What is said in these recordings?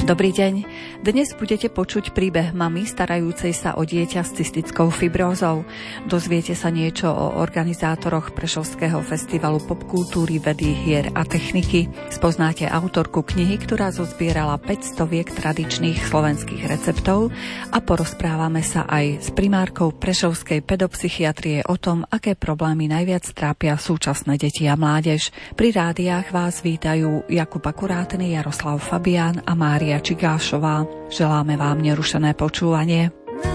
Dobrý deň. Dnes budete počuť príbeh mamy starajúcej sa o dieťa s cystickou fibrózou. Dozviete sa niečo o organizátoroch Prešovského festivalu popkultúry, vedy, hier a techniky. Spoznáte autorku knihy, ktorá zozbierala 500 tradičných slovenských receptov a porozprávame sa aj s primárkou Prešovskej pedopsychiatrie o tom, aké problémy najviac trápia súčasné deti a mládež. Pri rádiách vás vítajú Jakub Akurátny, Jaroslav Fabián a Mária Čigášová. Želáme vám nerušené počúvanie.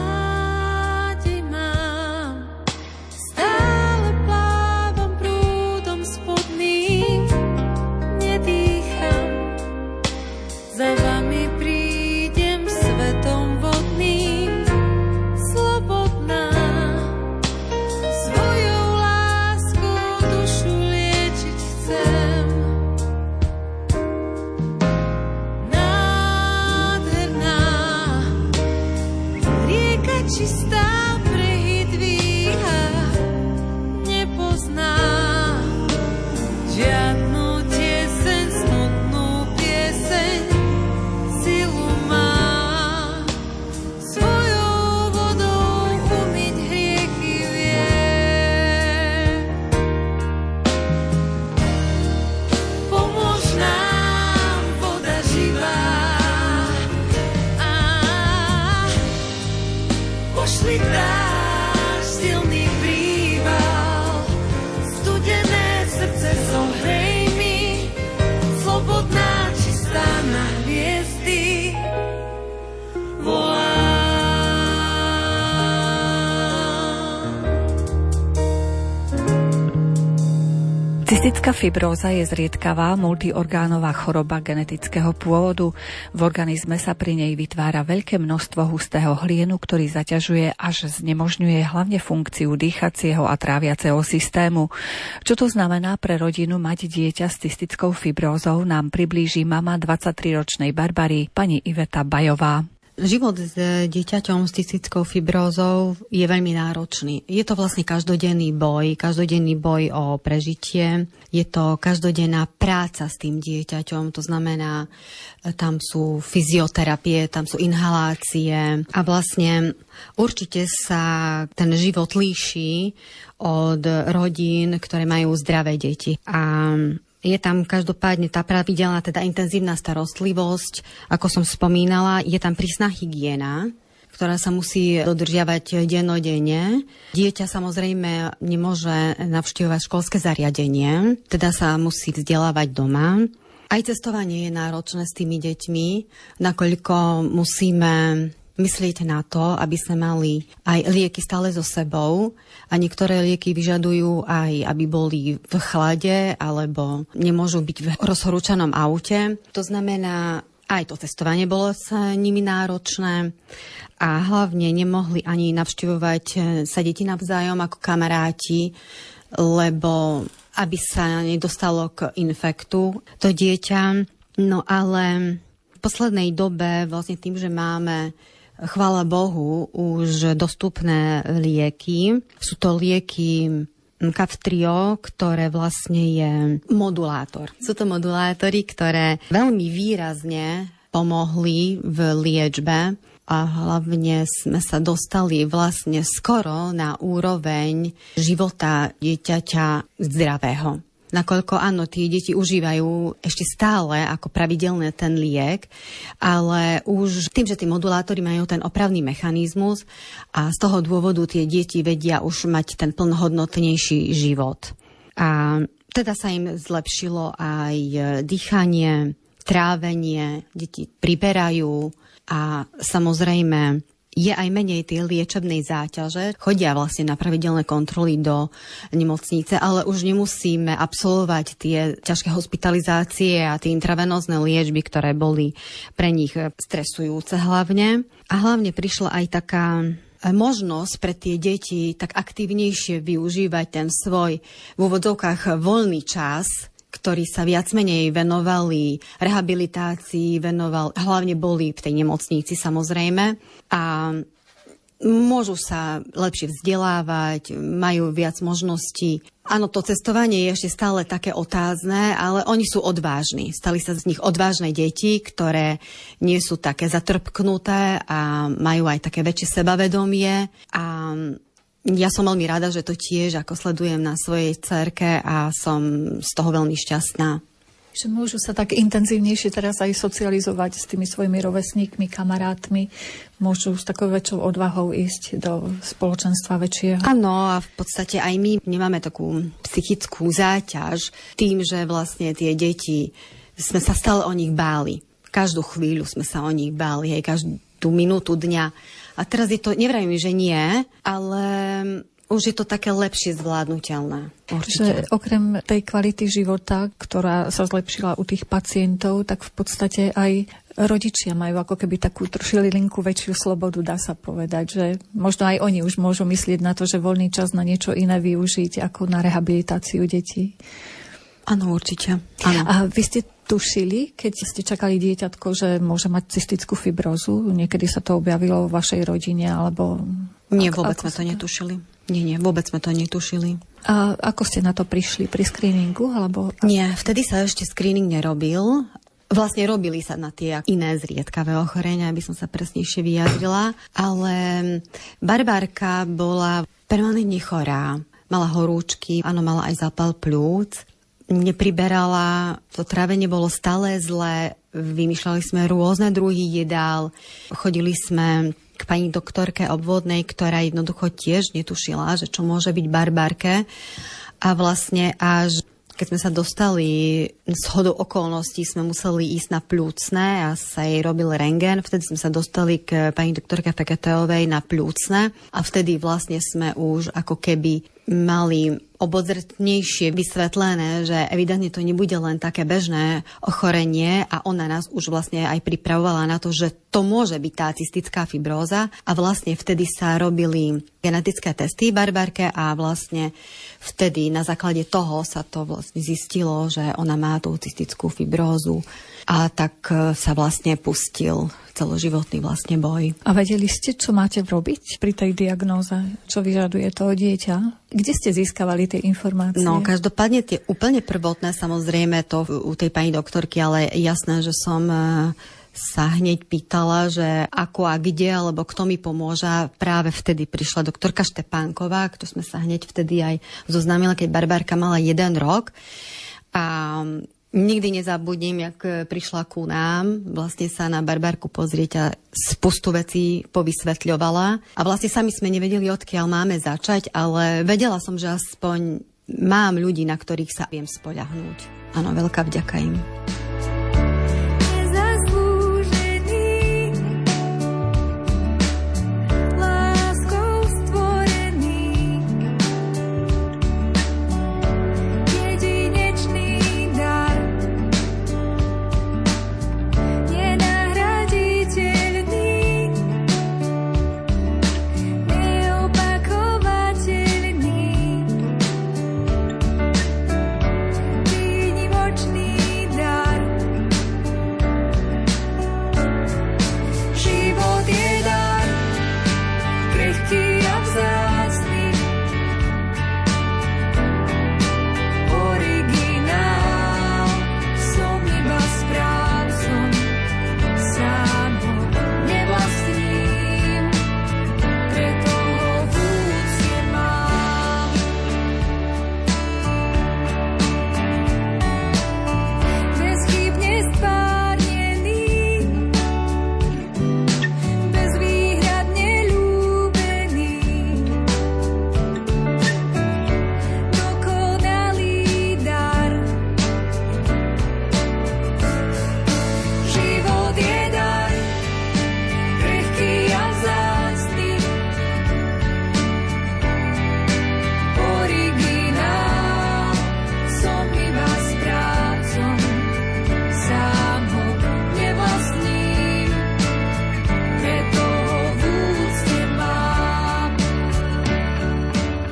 Cystická fibróza je zriedkavá multiorgánová choroba genetického pôvodu. V organizme sa pri nej vytvára veľké množstvo hustého hlienu, ktorý zaťažuje až znemožňuje hlavne funkciu dýchacieho a tráviaceho systému. Čo to znamená pre rodinu mať dieťa s cystickou fibrózou, nám priblíži mama 23-ročnej Barbary, pani Iveta Bajová. Život s dieťaťom s cystickou fibrózou je veľmi náročný. Je to vlastne každodenný boj o prežitie. Je to každodenná práca s tým dieťaťom, to znamená, tam sú fyzioterapie, tam sú inhalácie a vlastne určite sa ten život líši od rodín, ktoré majú zdravé deti. A je tam každopádne tá pravidelná, teda intenzívna starostlivosť, ako som spomínala, je tam prísna hygiena, ktorá sa musí dodržiavať dennodenne. Dieťa samozrejme nemôže navštevovať školské zariadenie, teda sa musí vzdelávať doma. Aj cestovanie je náročné s tými deťmi, nakoľko musíme myslieť na to, aby sme mali aj lieky stále so sebou a niektoré lieky vyžadujú aj, aby boli v chlade alebo nemôžu byť v rozhorúčanom aute. To znamená, aj to testovanie bolo s nimi náročné a hlavne nemohli ani navštevovať sa deti navzájom ako kamaráti, lebo aby sa nedostalo k infektu to dieťa. No ale v poslednej dobe vlastne tým, že máme chvála Bohu, už dostupné lieky. Sú to lieky Kaftrio, ktoré vlastne je modulátor. Sú to modulátory, ktoré veľmi výrazne pomohli v liečbe a hlavne sme sa dostali vlastne skoro na úroveň života dieťaťa zdravého. Nakoľko áno, tí deti užívajú ešte stále ako pravidelné ten liek, ale už tým, že tí modulátori majú ten opravný mechanizmus a z toho dôvodu tie deti vedia už mať ten plnohodnotnejší život. A teda sa im zlepšilo aj dýchanie, trávenie, deti priberajú a samozrejme je aj menej tej liečebnej záťaže. Chodia vlastne na pravidelné kontroly do nemocnice, ale už nemusíme absolvovať tie ťažké hospitalizácie a tie intravenózne liečby, ktoré boli pre nich stresujúce hlavne. A hlavne prišla aj taká možnosť pre tie deti tak aktívnejšie využívať ten svoj v úvodzovkách voľný čas, ktorí sa viac menej venovali rehabilitácii, hlavne boli v tej nemocnici samozrejme. A môžu sa lepšie vzdelávať, majú viac možností. Áno, to cestovanie je ešte stále také otázne, ale oni sú odvážni. Stali sa z nich odvážne deti, ktoré nie sú také zatrpknuté a majú aj také väčšie sebavedomie. A ja som veľmi rada, že to tiež ako sledujem na svojej dcerke a som z toho veľmi šťastná. Že môžu sa tak intenzívnejšie teraz aj socializovať s tými svojimi rovesníkmi, kamarátmi. Môžu s takou väčšou odvahou ísť do spoločenstva väčšieho. Áno, a v podstate aj my nemáme takú psychickú záťaž tým, že vlastne tie deti, sme sa stále o nich báli. Každú chvíľu sme sa o nich báli, každú minútu dňa. A teraz je to, nevravím, že nie, ale už je to také lepšie zvládnutelné. Že okrem tej kvality života, ktorá sa zlepšila u tých pacientov, tak v podstate aj rodičia majú ako keby takú trošilinku väčšiu slobodu, dá sa povedať, že možno aj oni už môžu myslieť na to, že voľný čas na niečo iné využiť ako na rehabilitáciu detí. Áno, určite. Áno. A vy ste tušili, keď ste čakali dieťatko, že môže mať cystickú fibrózu? Niekedy sa to objavilo vo vašej rodine, alebo... Nie, vôbec sme to netušili. Nie, vôbec sme to netušili. A ako ste na to prišli? Pri screeningu? Alebo... Nie, vtedy sa ešte screening nerobil. Vlastne robili sa na tie iné zriedkavé ochorenia, aby som sa presnejšie vyjadrila. Ale Barbárka bola permanentne chorá. Mala horúčky, áno, mala aj zápal pľúc. Nepriberala, to trávenie bolo stále zlé. Vymýšľali sme rôzne druhy jedál. Chodili sme k pani doktorke obvodnej, ktorá jednoducho tiež netušila, že čo môže byť Barbárke. A vlastne až keď sme sa dostali zhodou okolností, sme museli ísť na pľúcne a sa jej robil rentgen. Vtedy sme sa dostali k pani doktorke Feketeovej na pľúcne a vtedy vlastne sme už ako keby mali obozretnejšie vysvetlené, že evidentne to nebude len také bežné ochorenie a ona nás už vlastne aj pripravovala na to, že to môže byť tá cystická fibróza a vlastne vtedy sa robili genetické testy Barbárke a vlastne vtedy na základe toho sa to vlastne zistilo, že ona má tú cystickú fibrózu a tak sa vlastne pustil celoživotný vlastne boj. A vedeli ste, čo máte robiť pri tej diagnóze? Čo vyžaduje to dieťa? Kde ste získavali tie informácie? No, každopádne tie úplne prvotné, samozrejme to u tej pani doktorky, ale jasné, že som sa hneď pýtala, že ako a kde, alebo kto mi pomôže. Práve vtedy prišla doktorka Štepánková, kto sme sa hneď vtedy aj zoznámila, keď Barbárka mala 1 rok. A nikdy nezabudnem, jak prišla ku nám, vlastne sa na Barbárku pozrieť a spustu vecí povysvetľovala. A vlastne sami sme nevedeli, odkiaľ máme začať, ale vedela som, že aspoň mám ľudí, na ktorých sa viem spoľahnúť. Áno, veľká vďaka im.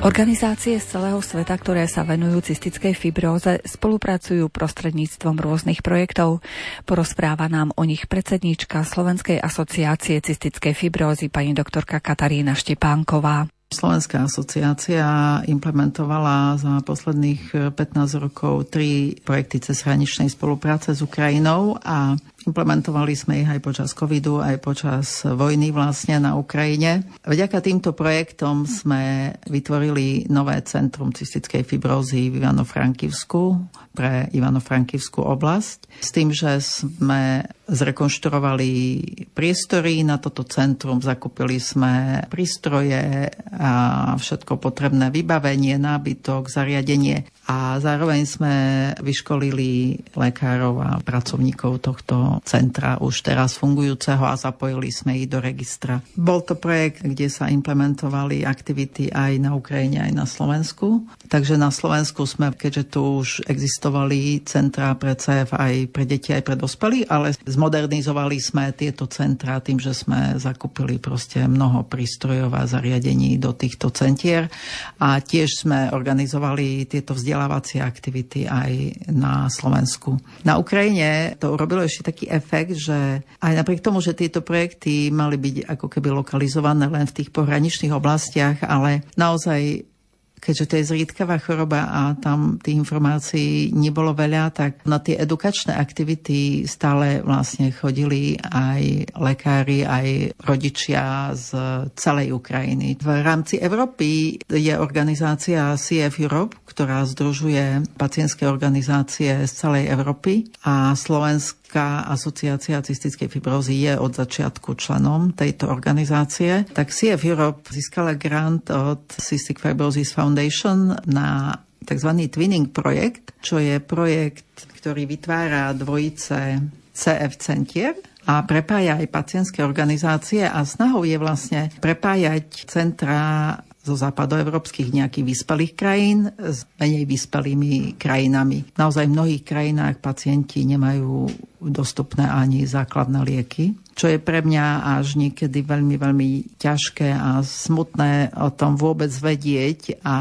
Organizácie z celého sveta, ktoré sa venujú cystickej fibróze, spolupracujú prostredníctvom rôznych projektov. Porozpráva nám o nich predsedníčka Slovenskej asociácie cystickej fibrózy pani doktorka Katarína Štepánková. Slovenská asociácia implementovala za posledných 15 rokov 3 projekty cezhraničnej spolupráce s Ukrajinou a implementovali sme ich aj počas covidu, aj počas vojny vlastne na Ukrajine. Vďaka týmto projektom sme vytvorili nové centrum cystickej fibrózy v Ivano-Frankivsku pre Ivano-Frankivskú oblasť. S tým, že sme zrekonštruovali priestory na toto centrum, zakúpili sme prístroje a všetko potrebné vybavenie, nábytok, zariadenie a zároveň sme vyškolili lekárov a pracovníkov tohto centra už teraz fungujúceho a zapojili sme ich do registra. Bol to projekt, kde sa implementovali aktivity aj na Ukrajine, aj na Slovensku. Takže na Slovensku sme, keďže tu už existovali centrá pre CF aj pre deti, aj pre dospelých, ale zmodernizovali sme tieto centrá tým, že sme zakúpili proste mnoho prístrojov a zariadení do týchto centier a tiež sme organizovali tieto vzdelávacie aktivity aj na Slovensku. Na Ukrajine to urobilo ešte taký efekt, že aj napriek tomu, že tieto projekty mali byť ako keby lokalizované len v tých pohraničných oblastiach, ale naozaj keďže to je zriedkavá choroba a tam tých informácií nebolo veľa, tak na tie edukačné aktivity stále vlastne chodili aj lekári, aj rodičia z celej Ukrajiny. V rámci Európy je organizácia CF Europe, ktorá združuje pacientské organizácie z celej Európy a Slovenská asociácia cystickej fibrózy je od začiatku členom tejto organizácie. Tak CF Europe získala grant od Cystic Fibrosis Foundation na tzv. Twinning projekt, čo je projekt, ktorý vytvára dvojice CF centier a prepája aj pacientské organizácie a snahou je vlastne prepájať centra zo západoevropských nejakých vyspelých krajín s menej vyspelými krajinami. Naozaj v mnohých krajinách pacienti nemajú dostupné ani základné lieky, čo je pre mňa až niekedy veľmi, veľmi ťažké a smutné o tom vôbec vedieť a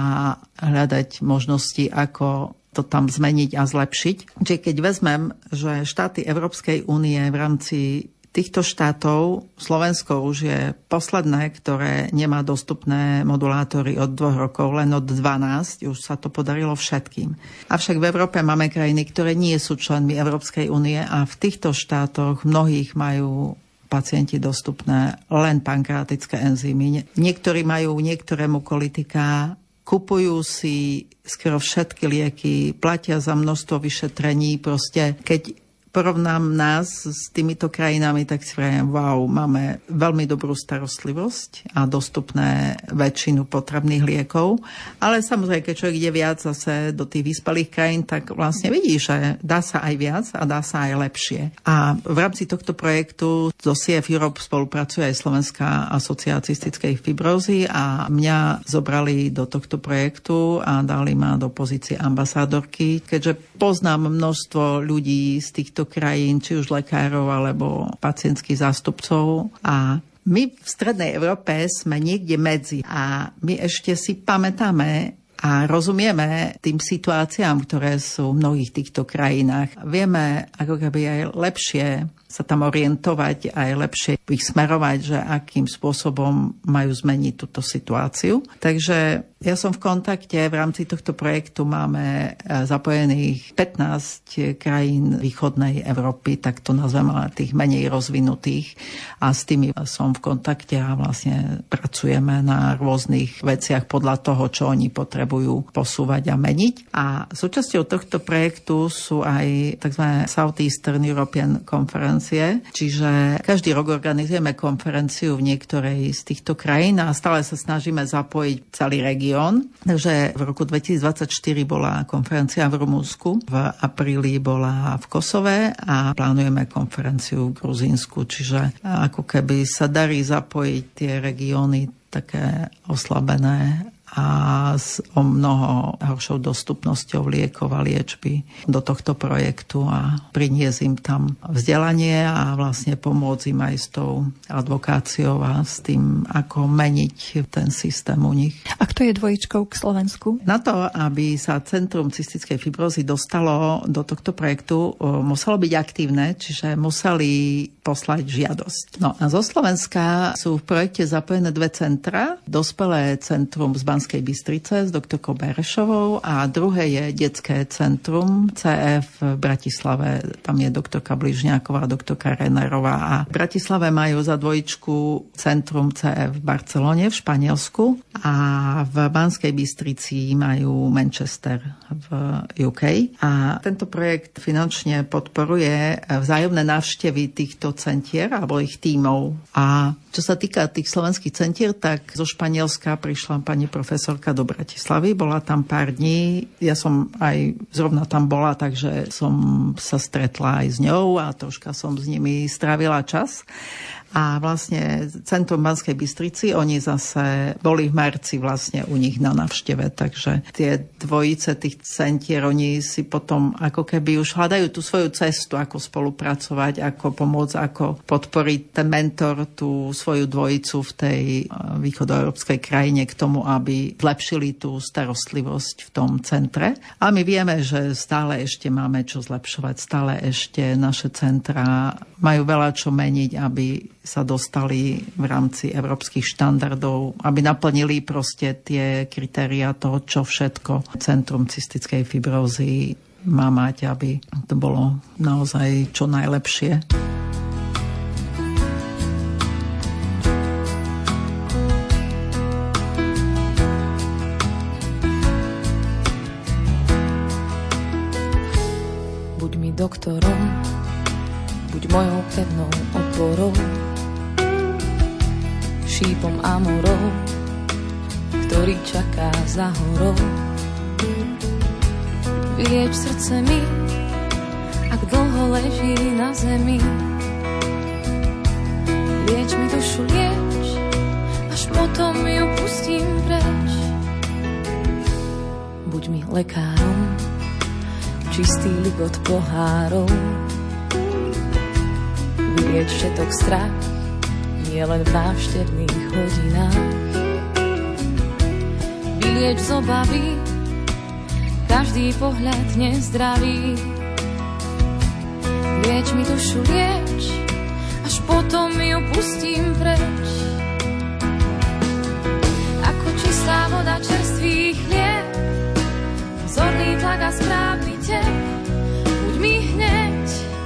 hľadať možnosti, ako to tam zmeniť a zlepšiť. Čiže keď vezmem, že štáty Európskej únie v rámci týchto štátov Slovensko už je posledné, ktoré nemá dostupné modulátory od 2 rokov, len od 12, už sa to podarilo všetkým. Avšak v Európe máme krajiny, ktoré nie sú členmi Európskej únie a v týchto štátoch mnohých majú pacienti dostupné len pankreatické enzymy. Niektorí majú niektorému kolitika, kupujú si skoro všetky lieky, platia za množstvo vyšetrení, proste keď porovnám nás s týmito krajinami, tak si vrajem, wow, máme veľmi dobrú starostlivosť a dostupné väčšinu potrebných liekov. Ale samozrejme, keď človek ide viac zase do tých vyspelých krajín, tak vlastne vidí, že dá sa aj viac a dá sa aj lepšie. A v rámci tohto projektu zo CF Europe spolupracuje aj Slovenská asociácia cystickej fibrózy a mňa zobrali do tohto projektu a dali ma do pozície ambasádorky, keďže poznám množstvo ľudí z týchto krajín, či už lekárov alebo pacientských zástupcov a my v Strednej Európe sme niekde medzi a my ešte si pamätáme a rozumieme tým situáciám, ktoré sú v mnohých týchto krajinách. Vieme ako keby aj lepšie sa tam orientovať, aj lepšie ich smerovať, že akým spôsobom majú zmeniť túto situáciu. Takže ja som v kontakte, v rámci tohto projektu máme zapojených 15 krajín východnej Európy, tak to nazveme tých menej rozvinutých a s tými som v kontakte a vlastne pracujeme na rôznych veciach podľa toho, čo oni potrebujú posúvať a meniť. A súčasťou tohto projektu sú aj tzv. Southeastern European Conference, čiže každý rok organizujeme konferenciu v niektorej z týchto krajín a stále sa snažíme zapojiť celý región. Takže v roku 2024 bola konferencia v Rumunsku, v apríli bola v Kosove a plánujeme konferenciu v Gruzínsku, čiže ako keby sa darí zapojiť tie regióny také oslabené a s o mnoho horšou dostupnosťou liekov a liečby do tohto projektu a priniesť im tam vzdelanie a vlastne pomôcť im aj s tou advokáciou a s tým, ako meniť ten systém u nich. A kto je dvojičkou k Slovensku? Na to, aby sa Centrum cystickej fibrózy dostalo do tohto projektu, muselo byť aktívne, čiže museli poslať žiadosť. No a zo Slovenska sú v projekte zapojené 2 centra. Dospelé centrum z Banskej Bystrice s doktorkou Berešovou a druhé je detské centrum CF v Bratislave. Tam je doktorka Bližňáková a doktorka Renerová. A v Bratislave majú za dvojičku centrum CF v Barcelone v Španielsku a v Banskej Bystrici majú Manchester v UK. A tento projekt finančne podporuje vzájomné návštevy týchto centier alebo ich tímov. A čo sa týka tých slovenských centier, tak zo Španielska prišla pani profesorka do Bratislavy. Bola tam pár dní. Ja som aj zrovna tam bola, takže som sa stretla aj s ňou a troška som s nimi strávila čas. A vlastne Centrum Banskej Bystrici, oni zase boli v marci vlastne u nich na návšteve, takže tie dvojice tých centier, oni si potom ako keby už hľadajú tú svoju cestu, ako spolupracovať, ako pomôcť, ako podporiť ten mentor, tú svoju dvojicu v tej východoeurópskej krajine k tomu, aby zlepšili tú starostlivosť v tom centre. A my vieme, že stále ešte máme čo zlepšovať, stále ešte naše centra majú veľa čo meniť, aby sa dostali v rámci európskych štandardov, aby naplnili proste tie kritériá toho, čo všetko Centrum cystickej fibrózy má mať, aby to bolo naozaj čo najlepšie. Buď mi doktorom, buď mojou pevnou oporou, šípom a morou, ktorý čaká za horou. Vylieč srdce mi, ak dlho leží na zemi. Lieč mi dušu, lieč, až potom ju pustím preč. Buď mi lekárom, čistý ligot pohárov. Vylieč všetok strach, nie len v návštevných hodinách. Vylieč z obavy každý pohľad nezdravý. Lieč mi dušu, lieč, až potom ju pustím preč. Ako čistá voda, čerstvý chlieb, vzorný tlak a správny tep. Buď mi hneď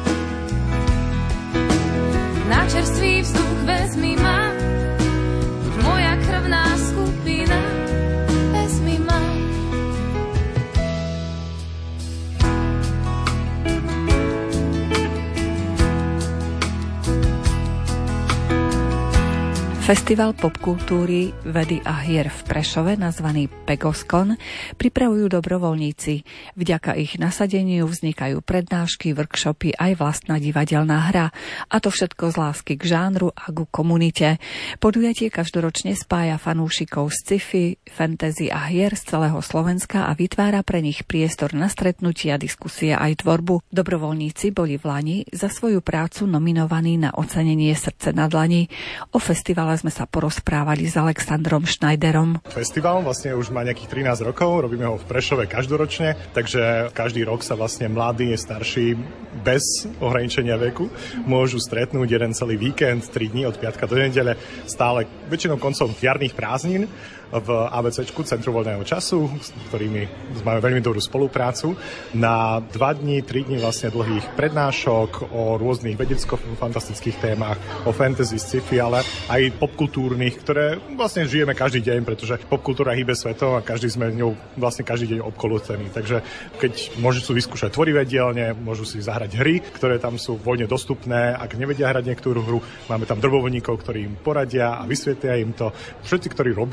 na čerstvý vzduch, vezmi ma, buď moja krvná skupina, vezmi ma. Festival popkultúry, vedy a hier v Prešove, nazvaný Pegoskon, pripravujú dobrovoľníci. Vďaka ich nasadeniu vznikajú prednášky, workshopy aj vlastná divadelná hra. A to všetko z lásky k žánru a ku komunite. Podujatie každoročne spája fanúšikov z sci-fi, fantasy a hier z celého Slovenska a vytvára pre nich priestor na stretnutia, diskusie aj tvorbu. Dobrovoľníci boli v Lani za svoju prácu nominovaní na ocenenie Srdce na dlani. O festivale sme sa porozprávali s Alexandrom Schneiderom. Festival vlastne už má nejakých 13 rokov, robíme ho v Prešove každoročne, takže každý rok sa vlastne mladí, starší bez ohraničenia veku môžu stretnúť jeden celý víkend, 3 dní od piatka do nedele, stále väčšinou koncom jarných prázdnin v ABCčku, Centru voľného času, s ktorými máme veľmi dobrú spoluprácu, na 2 dní, 3 dní vlastne dlhých prednášok o rôznych vedecko-fantastických témach, o fantasy, sci-fi, ale aj popkultúrnych, ktoré vlastne žijeme každý deň, pretože popkultúra hýbe svetom a každý sme ňou vlastne každý deň obkolúcený. Takže keď môžu vyskúšať tvorivé dielne, môžu si zahrať hry, ktoré tam sú voľne dostupné. Ak nevedia hrať niektorú hru, máme tam dobrovoľníkov, ktorí im poradia a vysvetlia im to. Všetci, ktorí robia na tom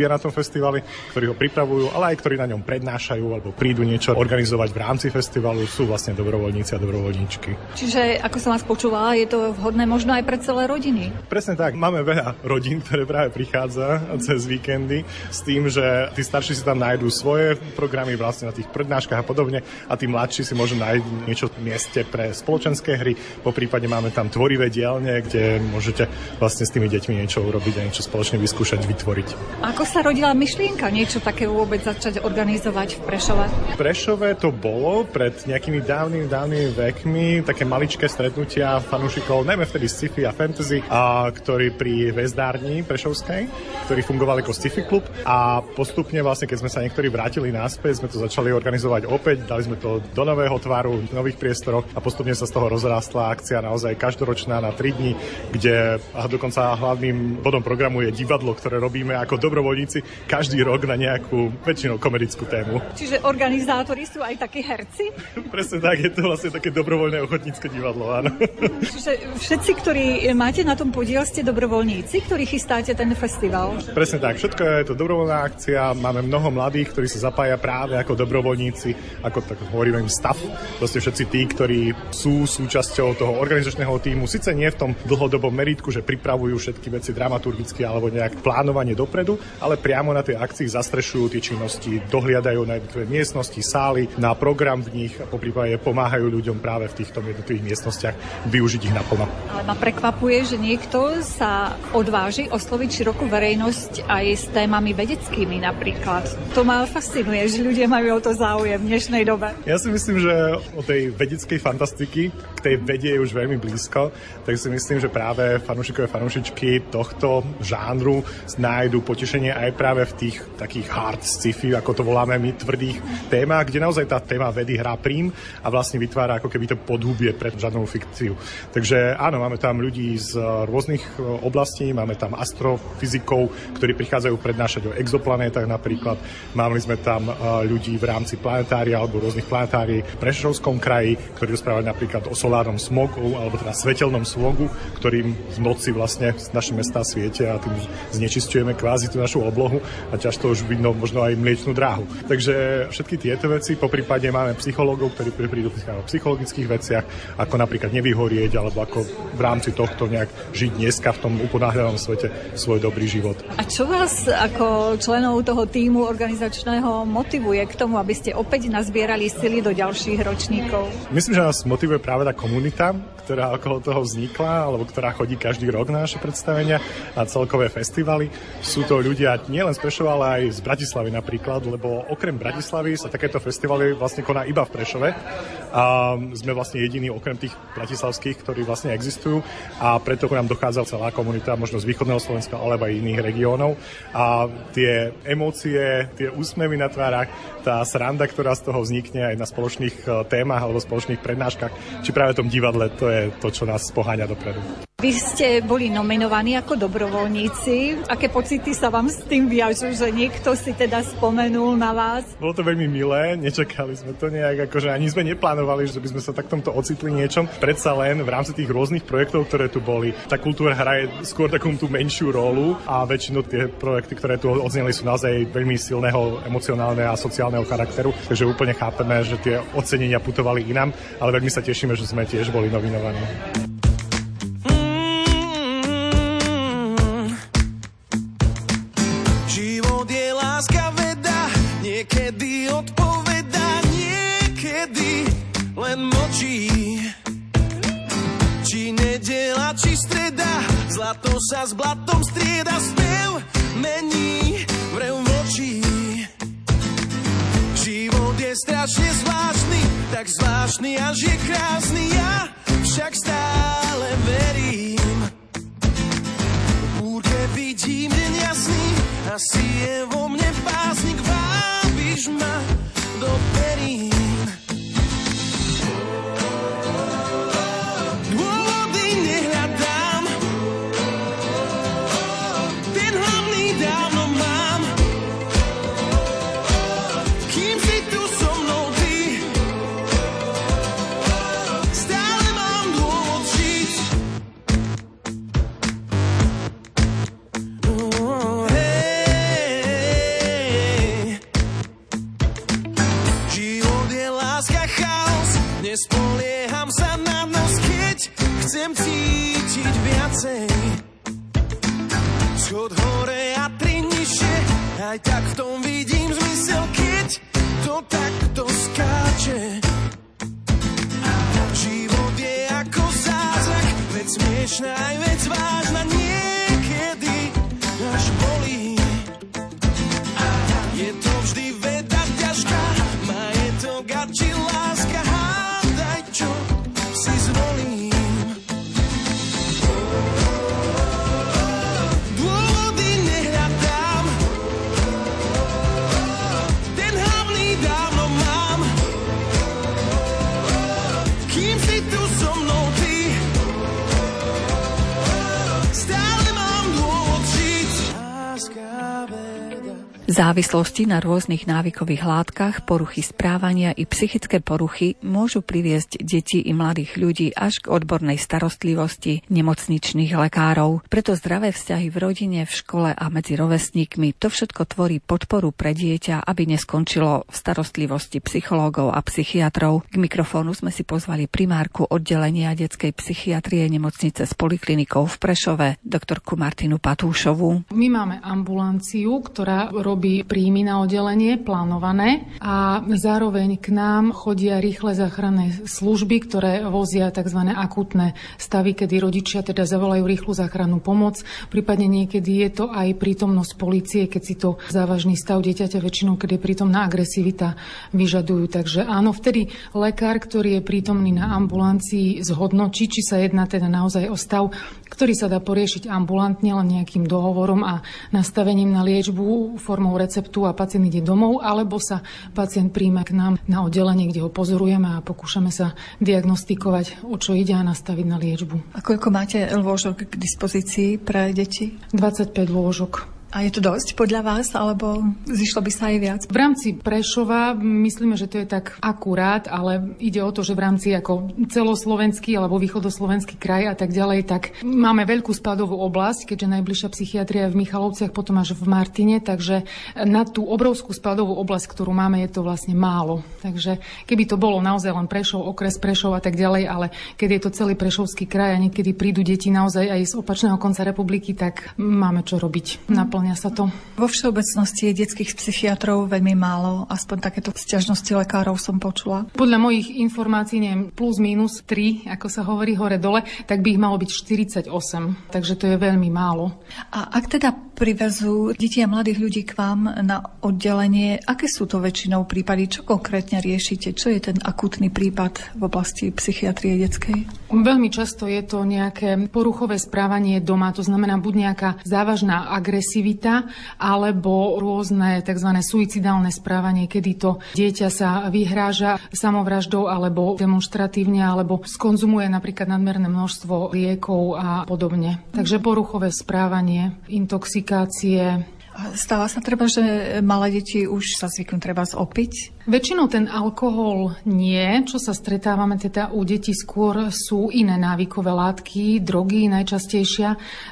festivali, ktorí ho pripravujú, ale aj ktorí na ňom prednášajú alebo prídu niečo organizovať v rámci festivalu, sú vlastne dobrovoľníci a dobrovoľníčky. Čiže, ako som vás počúvala, je to vhodné možno aj pre celé rodiny. Presne tak. Máme veľa rodín, ktoré práve prichádza cez víkendy s tým, že tí starší si tam nájdú svoje programy vlastne na tých prednáškach a podobne a tí mladší si môžu nájsť niečo v mieste pre spoločenské hry. Poprípade máme tam tvorivé dielne, kde môžete vlastne s tými deťmi niečo urobiť a niečo spoločne vyskúšať, vytvoriť. Ako sa rodila myšlienka niečo také vôbec začať organizovať v Prešove? V Prešove to bolo pred nejakými dávnymi vekmi, také maličké stretnutia fanúšikov, najmä vtedy sci-fi a fantasy, ktorí pri Hvezdárni Prešovskej, ktorí fungovali ako sci-fi klub a postupne vlastne, keď sme sa niektorí vrátili naspäť, sme to začali organizovať opäť, dali sme to do nového tvaru, v nových priestoroch a postupne sa z toho rozrástla akcia naozaj každoročná na 3 dni, kde dokonca hlavným bodom programu je divadlo, ktoré robíme ako dobrovoľníci každý rok na nejakú väčšinou komedickú tému. Čiže organizátori sú aj takí herci? Presne tak, je to vlastne také dobrovoľné ochotnícke divadlo, áno. Čiže všetci, ktorí máte na tom podiel, ste dobrovoľníci, ktorí chystáte ten festival? Presne tak, všetko je to dobrovoľná akcia, máme mnoho mladých, ktorí sa zapája práve ako dobrovoľníci, ako tak hovoríme im stav, vlastne všetci tí, ktorí sú súčasťou toho organizačného tímu, síce nie v tom dlhodobom meritku, že pripravujú všetky veci dramaturgicky alebo nejak plánovanie dopredu, ale priamo na tej akcii zastrešujú tie činnosti, dohliadajú na jednotlivé miestnosti, sály, na program v nich a poprípade pomáhajú ľuďom práve v týchto jednotlivých miestnostiach využiť ich naplno. Ale ma prekvapuje, že niekto sa odváži osloviť širokú verejnosť aj s témami vedeckými napríklad. To ma fascinuje, že ľudia majú o to záujem v dnešnej dobe. Ja si myslím, že o tej vedeckej fantastiky, k tej vede je už veľmi blízko, tak si myslím, že práve fanúšikovia, fanúšičky tohto žánru nájdu potešenie aj práve v tých takých hard sci-fi, ako to voláme my, tvrdých témach, kde naozaj tá téma vedy hrá prím a vlastne vytvára ako keby to podhubie pre žádnou fikciu. Takže áno, máme tam ľudí z rôznych oblastí, máme tam astrofyzikov, ktorí prichádzajú prednášať o exoplanétach napríklad. Mali sme tam ľudí v rámci planetária alebo rôznych planetárií v Prešovskom kraji, ktorí rozprávali napríklad o solárnom smogu alebo teda svetelnom smogu, ktorým v noci vlastne naše mestá svietia a tým znečisťujeme kvázi tú našu oblohu a často už vidno možno aj mliečnú dráhu. Takže všetky tieto veci, poprípade máme psychológov, ktorí prídu o psychologických veciach, ako napríklad nevyhorieť alebo ako v rámci tohto nejak žiť dneska v tom uponáhľanom svete svoj dobrý život. A čo vás ako členov toho tímu organizačného motivuje k tomu, aby ste opäť nazbierali sily do ďalších ročníkov? Myslím, že nás motivuje práve tá komunita, ktorá okolo toho vznikla, alebo ktorá chodí každý rok na naše predstavenia a celkové festivaly. Sú to ľudia nielen z Prešova, ale aj z Bratislavy napríklad, lebo okrem Bratislavy sa takéto festivaly vlastne koná iba v Prešove. A sme vlastne jediní okrem tých bratislavských, ktorí vlastne existujú a preto nám dochádza celá komunita, možno z východného Slovenska alebo aj iných regiónov. A tie emócie, tie úsmevy na tvárach, tá sranda, ktorá z toho vznikne aj na spoločných témach alebo spoločných prednáškach, či práve v tom divadle, to je to, čo nás poháňa dopredu. Vy ste boli nominovaní ako dobrovoľníci. Aké pocity sa vám s tým viažú, že niekto si teda spomenul na vás? Bolo to veľmi milé, nečakali sme to nejak, akože ani sme neplánovali, že by sme sa takto ocitli niečom. Predsa len v rámci tých rôznych projektov, ktoré tu boli, tá kultúra hraje skôr takú tú menšiu rolu a väčšinou tie projekty, ktoré tu odzneli, sú naozaj veľmi silného emocionálneho a sociálneho charakteru, takže úplne chápeme, že tie ocenenia putovali inám, ale veľmi sa tešíme, že sme tiež boli nominovaní. Niekedy odpovedá, niekedy len mlčí. Či nedeľa, či streda, zlato sa s blatom strieda, spev mení vrev vočí. Život je strašne zvláštny, tak zvláštny, až je krásny, ja však stále verím. V búrke vidím deň jasný, asi je vo mne básnik, vábiš ma do perín. Dôvody nehľadám, ten hlavný dávno mám. Kým si tu so mnou ty, stále mám dôvod žiť. Hej, tak v tom vidím zmysel, keď to takto skáče. Život je ako zázrak, veď smiešná aj veď vážna, niekedy až bolí. Je to vždy veda ťažká, majetok a či láska, hádaj čo si zvolím. Dôvody nehľadám, ten hlavný dávno mám. Kým si tu so mnou ty, stále mám dôvod žiť. Láska, veda. Závislosti na rôznych návykových látkach, poruchy správania i psychické poruchy môžu priviesť deti i mladých ľudí až k odbornej starostlivosti nemocničných lekárov. Preto zdravé vzťahy v rodine, v škole a medzi rovesníkmi, to všetko tvorí podporu pre dieťa, aby neskončilo v starostlivosti psychológov a psychiatrov. K mikrofónu sme si pozvali primárku oddelenia detskej psychiatrie nemocnice s poliklinikou v Prešove, doktorku Martinu Patúšovú. My máme ambulanciu, ktorá robí príjmy na oddelenie, plánované, a zároveň k nám chodia rýchle záchranné služby, ktoré vozia tzv. Akútne stavy, kedy rodičia teda zavolajú rýchlu záchrannú pomoc. Prípadne niekedy je to aj prítomnosť polície, keď si to závažný stav dieťaťa, väčšinou keď je prítomná agresivita, vyžadujú. Takže áno, vtedy lekár, ktorý je prítomný na ambulancii, zhodnotí, či sa jedná teda naozaj o stav, ktorý sa dá poriešiť ambulantne len nejakým dohovorom a nastavením na liečbu formou receptu a pacient ide domov, alebo sa pacient príjme k nám na oddelenie, kde ho pozorujeme a pokúšame sa diagnostikovať, o čo ide, a nastaviť na liečbu. A koľko máte lôžok k dispozícii pre deti? 25 lôžok. A je to dosť podľa vás, alebo zišlo by sa aj viac? V rámci Prešova myslíme, že to je tak akurát, ale ide o to, že v rámci ako celoslovenský alebo východoslovenský kraj a tak ďalej, tak máme veľkú spádovú oblasť, keďže najbližšia psychiatria je v Michalovciach, potom až v Martine, takže na tú obrovskú spádovú oblasť, ktorú máme, je to vlastne málo. Takže keby to bolo naozaj len Prešov, okres Prešov a tak ďalej, ale keď je to celý Prešovský kraj a niekedy prídu deti naozaj aj z opačného konca republiky, tak máme čo robiť. Sa to. Vo všeobecnosti je detských psychiatrov veľmi málo, aspoň takéto sťažnosti lekárov som počula. Podľa mojich informácií, neviem, plus minus 3, ako sa hovorí hore-dole, tak by ich malo byť 48, takže to je veľmi málo. A ak teda privezú deti a mladých ľudí k vám na oddelenie, aké sú to väčšinou prípady? Čo konkrétne riešite? Čo je ten akútny prípad v oblasti psychiatrie detskej? Veľmi často je to nejaké poruchové správanie doma, to znamená buď nejaká závažná agresivita, alebo rôzne tzv. Suicidálne správanie, kedy to dieťa sa vyhráža samovraždou alebo demonštratívne, alebo skonzumuje napríklad nadmerné množstvo liekov a podobne. Takže poruchové správanie, intoxikácie. Stáva sa treba, že malé deti už sa zvyknú treba zopiť? Väčšinou ten alkohol nie. Čo sa stretávame teda u detí skôr sú iné návykové látky, drogy. Najčastejšia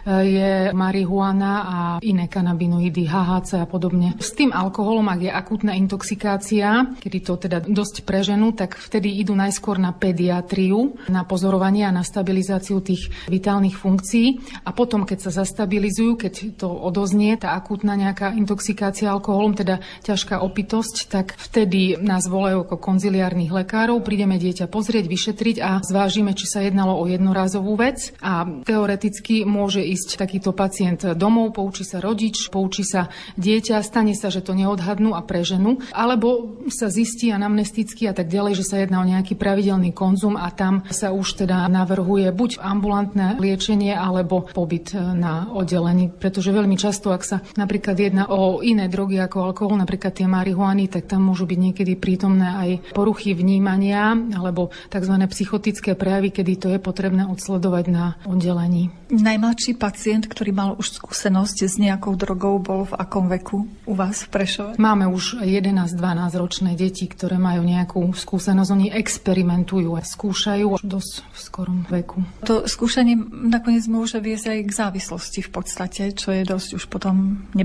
je marihuana a iné kanabinoidy, HHC a podobne. S tým alkoholom, ak je akútna intoxikácia, kedy to teda dosť preženú, tak vtedy idú najskôr na pediatriu, na pozorovanie a na stabilizáciu tých vitálnych funkcií. A potom, keď sa zastabilizujú, keď to odoznie, tá akútna nejaká intoxikácia alkoholom, teda ťažká opitosť, tak vtedy nás volajú ako konziliárnych lekárov, prídeme dieťa pozrieť, vyšetriť a zvážime, či sa jednalo o jednorázovú vec, a teoreticky môže ísť takýto pacient domov, poučí sa rodič, poučí sa dieťa, stane sa, že to neodhadnú a preženú, alebo sa zistí anamnesticky a tak ďalej, že sa jedná o nejaký pravidelný konzum a tam sa už teda navrhuje buď ambulantné liečenie alebo pobyt na oddelení, pretože veľmi často, ak sa napríklad jedná o iné drogy ako alkohol, napríklad tie marihuany, tak tam môžu byť niekedy prítomné aj poruchy vnímania alebo tzv. Psychotické prejavy, kedy to je potrebné odsledovať na oddelení. Najmladší pacient, ktorý mal už skúsenosť s nejakou drogou, bol v akom veku u vás v Prešove? Máme už 11-12 ročné deti, ktoré majú nejakú skúsenosť. Oni experimentujú a skúšajú už dosť v skorom veku. To skúšanie nakoniec môže viesť aj k závislosti v podstate, čo je dosť už potom nebezpečné.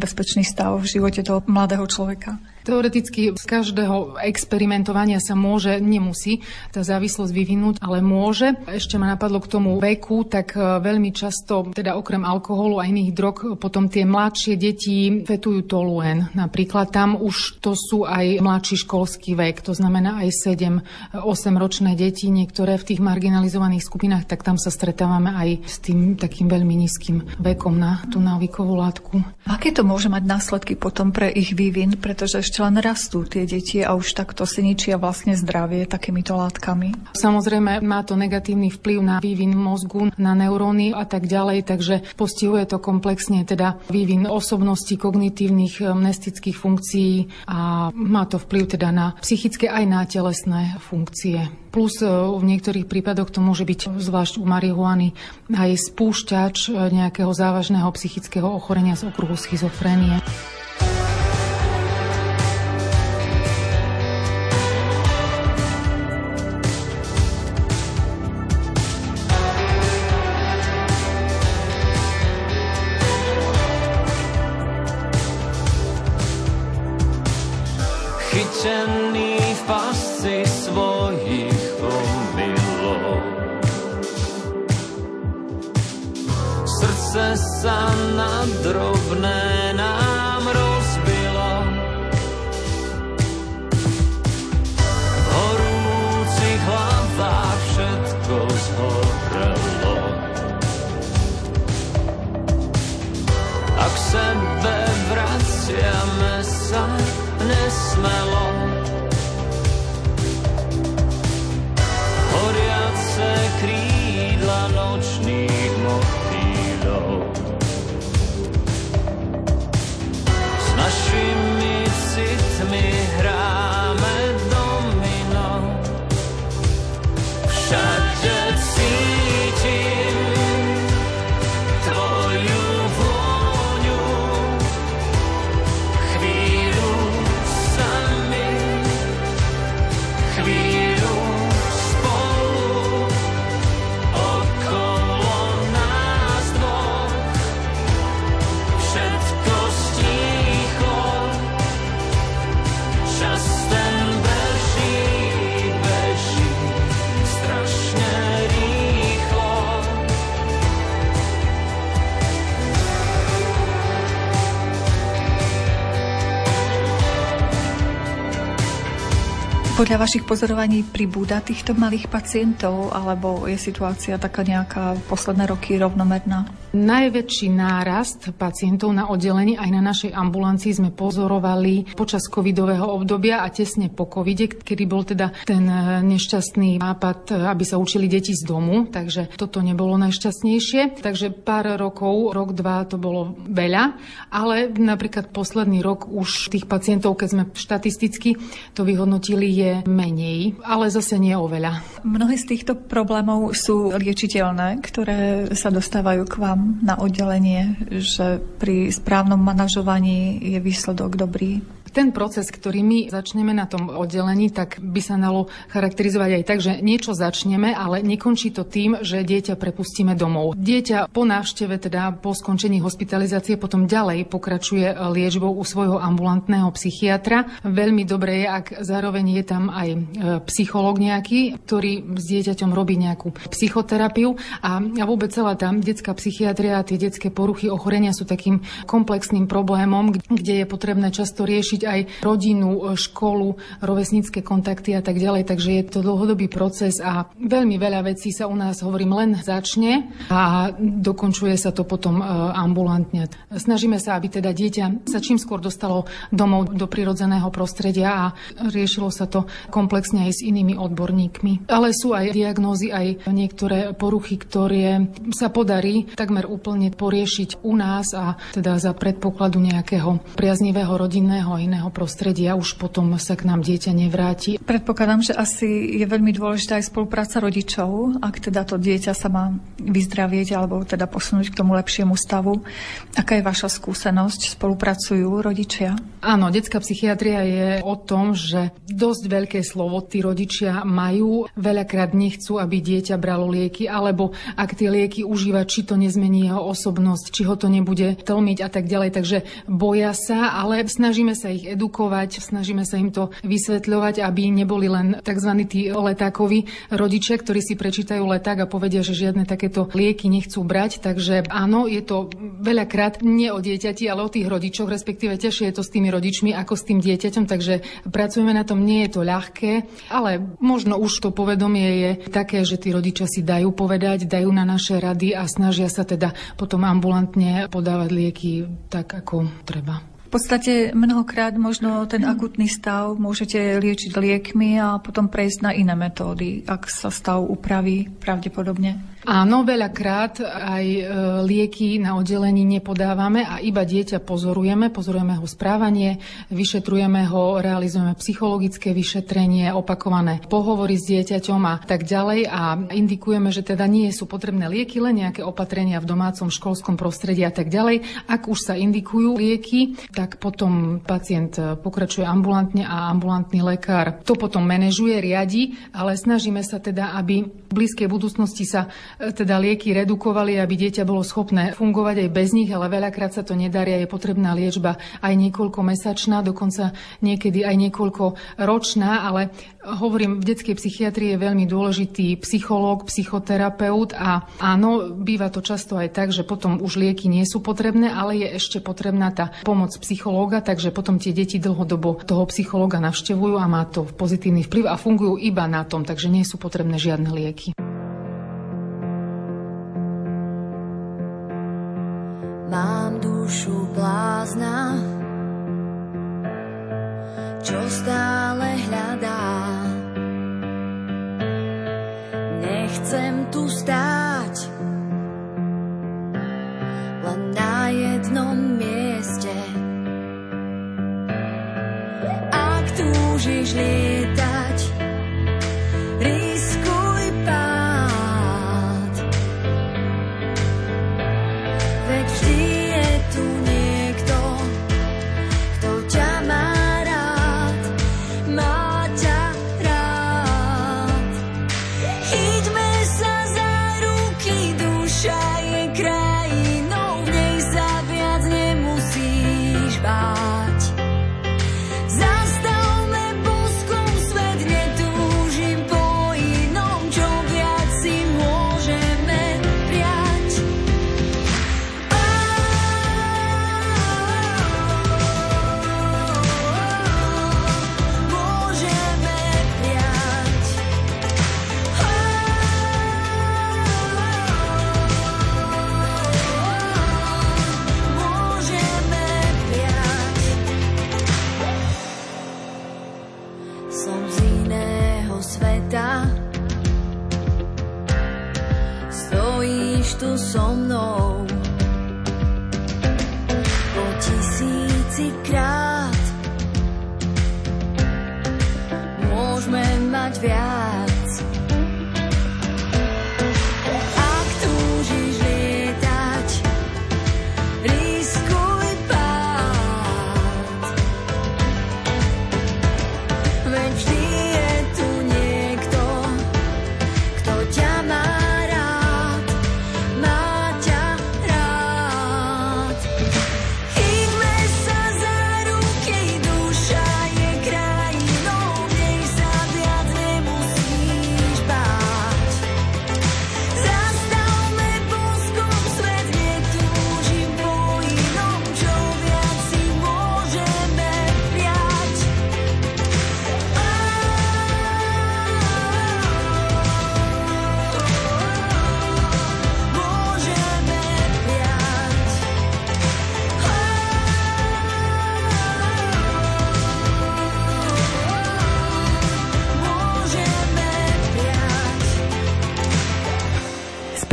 nebezpečný stav v živote toho mladého človeka? Teoreticky z každého experimentovania sa nemusí tá závislosť vyvinúť, ale môže. Ešte ma napadlo k tomu veku, tak veľmi často, teda okrem alkoholu a iných drog, potom tie mladšie deti fetujú toluen. Napríklad tam už to sú aj mladší školský vek, to znamená aj 7-8 ročné deti, niektoré v tých marginalizovaných skupinách, tak tam sa stretávame aj s tým takým veľmi nízkym vekom na tú návykovú látku. Aké to môže mať následky potom pre ich vývin, pretože ešte len rastú tie deti a už takto si ničia vlastne zdravie takýmito látkami? Samozrejme má to negatívny vplyv na vývin mozgu, na neuróny a tak ďalej, takže postihuje to komplexne teda vývin osobnosti, kognitívnych, mnestických funkcií a má to vplyv teda na psychické aj na telesné funkcie. Plus v niektorých prípadoch to môže byť, zvlášť u marihuany, aj spúšťač nejakého závažného psychického ochorenia z okruhu schizofrénie. Chytený v pasci svojich omylov, srdce sa na drobné nám rozbilo. V horúcich hlavách všetko zhorelo. A k sebe vraciame sa nesmelo. Horiace krídla nočných motýlov s našimi citmi hráme domino. Všade cítim tvoju vôňu, chvíľu sami, chvíľu spolu, okolo nás dvoch, všetko stíchlo, čas ten beží, beží strašne rýchlo. Podľa vašich pozorovaní pribúda týchto malých pacientov, alebo je situácia taká nejaká posledné roky rovnomerná? Najväčší nárast pacientov na oddelení aj na našej ambulancii sme pozorovali počas covidového obdobia a tesne po covide, kedy bol teda ten nešťastný nápad, aby sa učili deti z domu, takže toto nebolo najšťastnejšie. Takže pár rokov, rok, dva to bolo veľa, ale napríklad posledný rok už tých pacientov, keď sme štatisticky to vyhodnotili, je menej, ale zase nie oveľa. Mnohé z týchto problémov sú liečiteľné, ktoré sa dostávajú k vám na oddelenie, že pri správnom manažovaní je výsledok dobrý? Ten proces, ktorý my začneme na tom oddelení, tak by sa dalo charakterizovať aj tak, že niečo začneme, ale nekončí to tým, že dieťa prepustíme domov. Dieťa po návšteve, teda po skončení hospitalizácie, potom ďalej pokračuje liečbou u svojho ambulantného psychiatra. Veľmi dobré je, ak zároveň je tam aj psychológ nejaký, ktorý s dieťaťom robí nejakú psychoterapiu a vôbec celá tá detská psychiatria a tie detské poruchy, ochorenia sú takým komplexným problémom, kde je potrebné často riešiť aj rodinu, školu, rovesnícke kontakty a tak ďalej, takže je to dlhodobý proces a veľmi veľa vecí sa u nás, hovorím, len začne a dokončuje sa to potom ambulantne. Snažíme sa, aby teda dieťa sa čím skôr dostalo domov do prirodzeného prostredia a riešilo sa to komplexne aj s inými odborníkmi. Ale sú aj diagnózy, aj niektoré poruchy, ktoré sa podarí takmer úplne poriešiť u nás a teda za predpokladu nejakého priaznivého rodinného a iného rodinného prostredia, už potom sa k nám dieťa nevráti. Predpokladám, že asi je veľmi dôležitá aj spolupráca rodičov, ak teda to dieťa sa má vyzdravieť alebo teda posunúť k tomu lepšiemu stavu. Aká je vaša skúsenosť? Spolupracujú rodičia? Áno, detská psychiatria je o tom, že dosť veľké slovo tí rodičia majú. Veľakrát nechcú, aby dieťa bralo lieky, alebo ak tie lieky užíva, či to nezmení jeho osobnosť, či ho to nebude tlmiť a tak ďalej. Takže boja sa, ale snažíme sa ich edukovať, snažíme sa im to vysvetľovať, aby neboli len tzv. Tí letákovi rodičia, ktorí si prečítajú leták a povedia, že žiadne takéto lieky nechcú brať. Takže áno, je to veľakrát nie o dieťati, ale o tých rodičoch, respektíve ťažšie je to s tými rodičmi ako s tým dieťaťom, takže pracujeme na tom, nie je to ľahké, ale možno už to povedomie je také, že tí rodičia si dajú povedať, dajú na naše rady a snažia sa teda potom ambulantne podávať lieky tak, ako treba. V podstate mnohokrát možno ten akutný stav môžete liečiť liekmi a potom prejsť na iné metódy, ak sa stav upraví pravdepodobne. Áno, veľakrát aj lieky na oddelení nepodávame a iba dieťa pozorujeme ho správanie, vyšetrujeme ho, realizujeme psychologické vyšetrenie, opakované pohovory s dieťaťom a tak ďalej a indikujeme, že teda nie sú potrebné lieky, len nejaké opatrenia v domácom školskom prostredí a tak ďalej. Ak už sa indikujú lieky, tak potom pacient pokračuje ambulantne a ambulantný lekár to potom manažuje, riadi, ale snažíme sa teda, aby v blízkej budúcnosti sa teda lieky redukovali, aby dieťa bolo schopné fungovať aj bez nich, ale veľakrát sa to nedarí a je potrebná liečba aj niekoľkomesačná, dokonca niekedy aj niekoľkoročná, ale hovorím, v detskej psychiatrii je veľmi dôležitý psychológ, psychoterapeut a áno, býva to často aj tak, že potom už lieky nie sú potrebné, ale je ešte potrebná tá pomoc psychológa, takže potom tie deti dlhodobo toho psychológa navštevujú a má to pozitívny vplyv a fungujú iba na tom, takže nie sú potrebné žiadne lieky. Mám dušu blázna, čo stále hľadá. Nechcem tu stáť len na jednom mieste. Ak túžiš lietať, riskuj pád. Veď vždy je tu niekto, kto ťa má rád, má ťa rád. Chyťme sa za ruky, duša je krajinou, v nej sa viac nemusíš báť. Zastavme boskom svet, netúžim po inom, čo viac si môžeme prijať. Môžeme prijať. Môžeme prijať. Som z iného sveta, stojíš tu so mnou. Po tisícikrát môžeme mať viac. Ak túžiš lietať, riskuj pád. Veď vždy je tu niekto, kto ťa má rád, má ťa rád. Chyťme sa za ruky, duša je krajinou, v nej sa viac nemusíš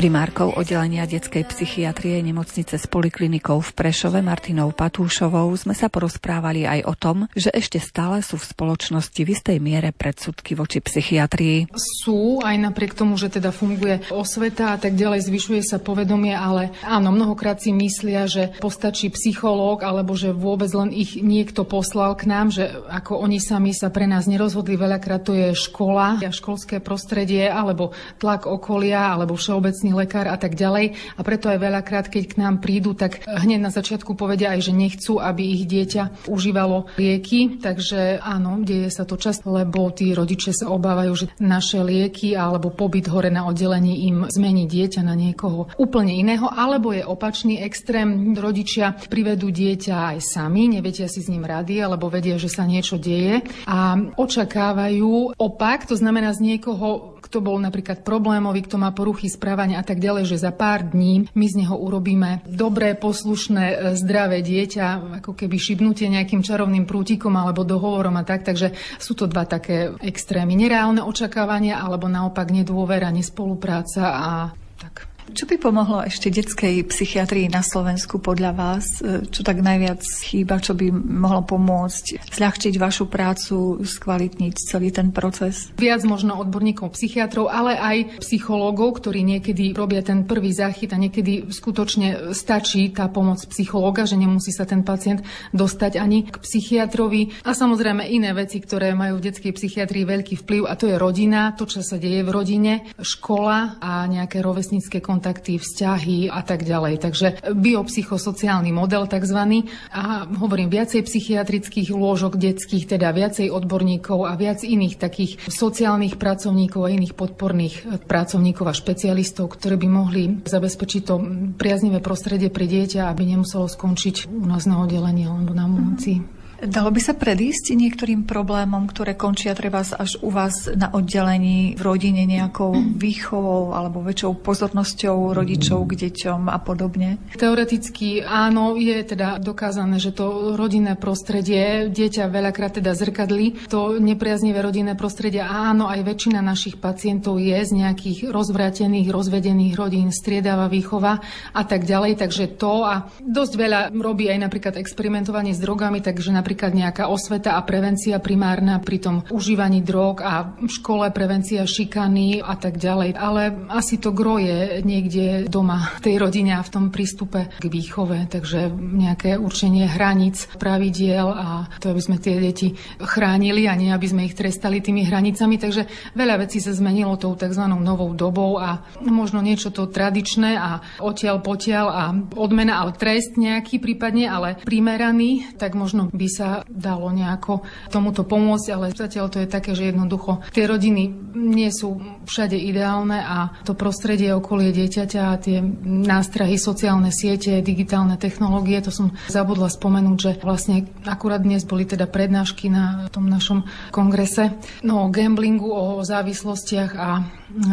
Primárkou oddelenia detskej psychiatrie nemocnice s poliklinikou v Prešove Martinou Patúšovou sme sa porozprávali aj o tom, že ešte stále sú v spoločnosti v istej miere predsudky voči psychiatrii. Sú, aj napriek tomu, že teda funguje osveta a tak ďalej, zvyšuje sa povedomie, ale áno, mnohokrát si myslia, že postačí psychológ, alebo že vôbec len ich niekto poslal k nám, že ako oni sami sa pre nás nerozhodli, veľakrát to je škola, školské prostredie, alebo tlak okolia, alebo všeobecný lekár a tak ďalej. A preto aj veľakrát, keď k nám prídu, tak hneď na začiatku povedia aj, že nechcú, aby ich dieťa užívalo lieky. Takže áno, deje sa to často, lebo tí rodičia sa obávajú, že naše lieky alebo pobyt hore na oddelení im zmení dieťa na niekoho úplne iného, alebo je opačný extrém. Rodičia privedú dieťa aj sami, nevedia si s ním rady, alebo vedia, že sa niečo deje a očakávajú opak, to znamená z niekoho, kto bol napríklad problémový, kto má poruchy správania a tak ďalej, že za pár dní my z neho urobíme dobré, poslušné, zdravé dieťa, ako keby šibnutie nejakým čarovným prútikom alebo dohovorom a tak. Takže sú to dva také extrémy. Nereálne očakávania alebo naopak nedôvera, nespolupráca a tak. Čo by pomohlo ešte detskej psychiatrii na Slovensku podľa vás? Čo tak najviac chýba, čo by mohlo pomôcť zľahčiť vašu prácu, skvalitniť celý ten proces? Viac možno odborníkov, psychiatrov, ale aj psychológov, ktorí niekedy robia ten prvý záchyt a niekedy skutočne stačí tá pomoc psychológa, že nemusí sa ten pacient dostať ani k psychiatrovi. A samozrejme iné veci, ktoré majú v detskej psychiatrii veľký vplyv, a to je rodina, to, čo sa deje v rodine, škola a nejaké rovesnícke kontakty, vzťahy a tak ďalej. Takže biopsychosociálny model takzvaný. A hovorím, viacej psychiatrických lôžok detských, teda viacej odborníkov a viac iných takých sociálnych pracovníkov a iných podporných pracovníkov a špecialistov, ktorí by mohli zabezpečiť to priaznivé prostredie pre dieťa, aby nemuselo skončiť u nás na oddelení alebo na ambulancii. Dalo by sa predísť niektorým problémom, ktoré končia treba až u vás na oddelení v rodine nejakou výchovou alebo väčšou pozornosťou rodičov k deťom a podobne? Teoreticky áno, je teda dokázané, že to rodinné prostredie dieťa veľakrát teda zrkadlí. To nepriaznivé rodinné prostredie a áno, aj väčšina našich pacientov je z nejakých rozvrátených, rozvedených rodín, striedavá výchova a tak ďalej. Takže to a dosť veľa robí aj napríklad experimentovanie s drogami, takže napríklad nejaká osveta a prevencia primárna pri tom užívaní drog a v škole prevencia šikany a tak ďalej. Ale asi to gro je niekde doma v tej rodine a v tom prístupe k výchove. Takže nejaké určenie hraníc, pravidiel a to, aby sme tie deti chránili a nie, aby sme ich trestali tými hranicami. Takže veľa vecí sa zmenilo tou tzv. Novou dobou a možno niečo to tradičné a odtiaľ potiaľ a odmena, ale trest nejaký prípadne, ale primeraný, tak možno by sa dalo nejako tomuto pomôcť, ale zatiaľ to je také, že jednoducho tie rodiny nie sú všade ideálne a to prostredie okolie dieťaťa a tie nástrahy, sociálne siete, digitálne technológie, to som zabudla spomenúť, že vlastne akurát dnes boli teda prednášky na tom našom kongrese o gamblingu, o závislostiach a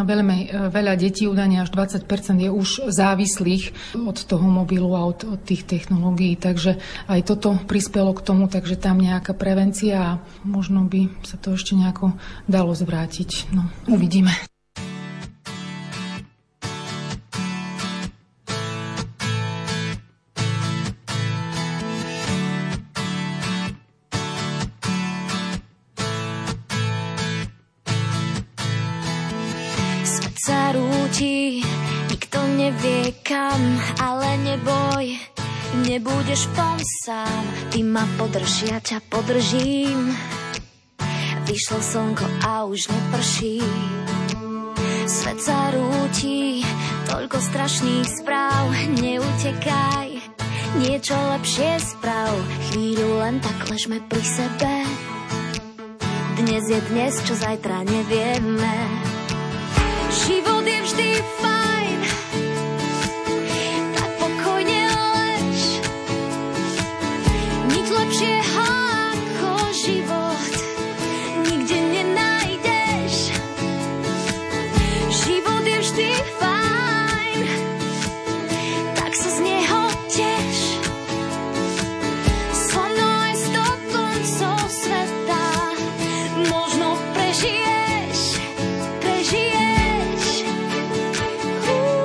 veľa detí, údajne až 20% je už závislých od toho mobilu a od tých technológií, takže aj toto prispelo k tomu, takže tam nejaká prevencia a možno by sa to ešte nejako dalo zvrátiť. No, uvidíme. Svet sa rúti, nikto nevie kam, ale neboj, nebudeš v tom sám. Ty ma podrž, ja ťa podržím. Vyšlo slnko a už neprší. Svet sa rúti, toľko strašných správ. Neutekaj, niečo lepšie sprav. Chvíľu len tak ležme pri sebe. Dnes je dnes, čo zajtra nevieme. Život je vždy fajn, tak pokojne lež. Nič lepšieho ako život nikde nenájdeš. Život je vždy fajn, tak sa z neho teš. So mnou aj 100 koncov sveta možno prežiješ.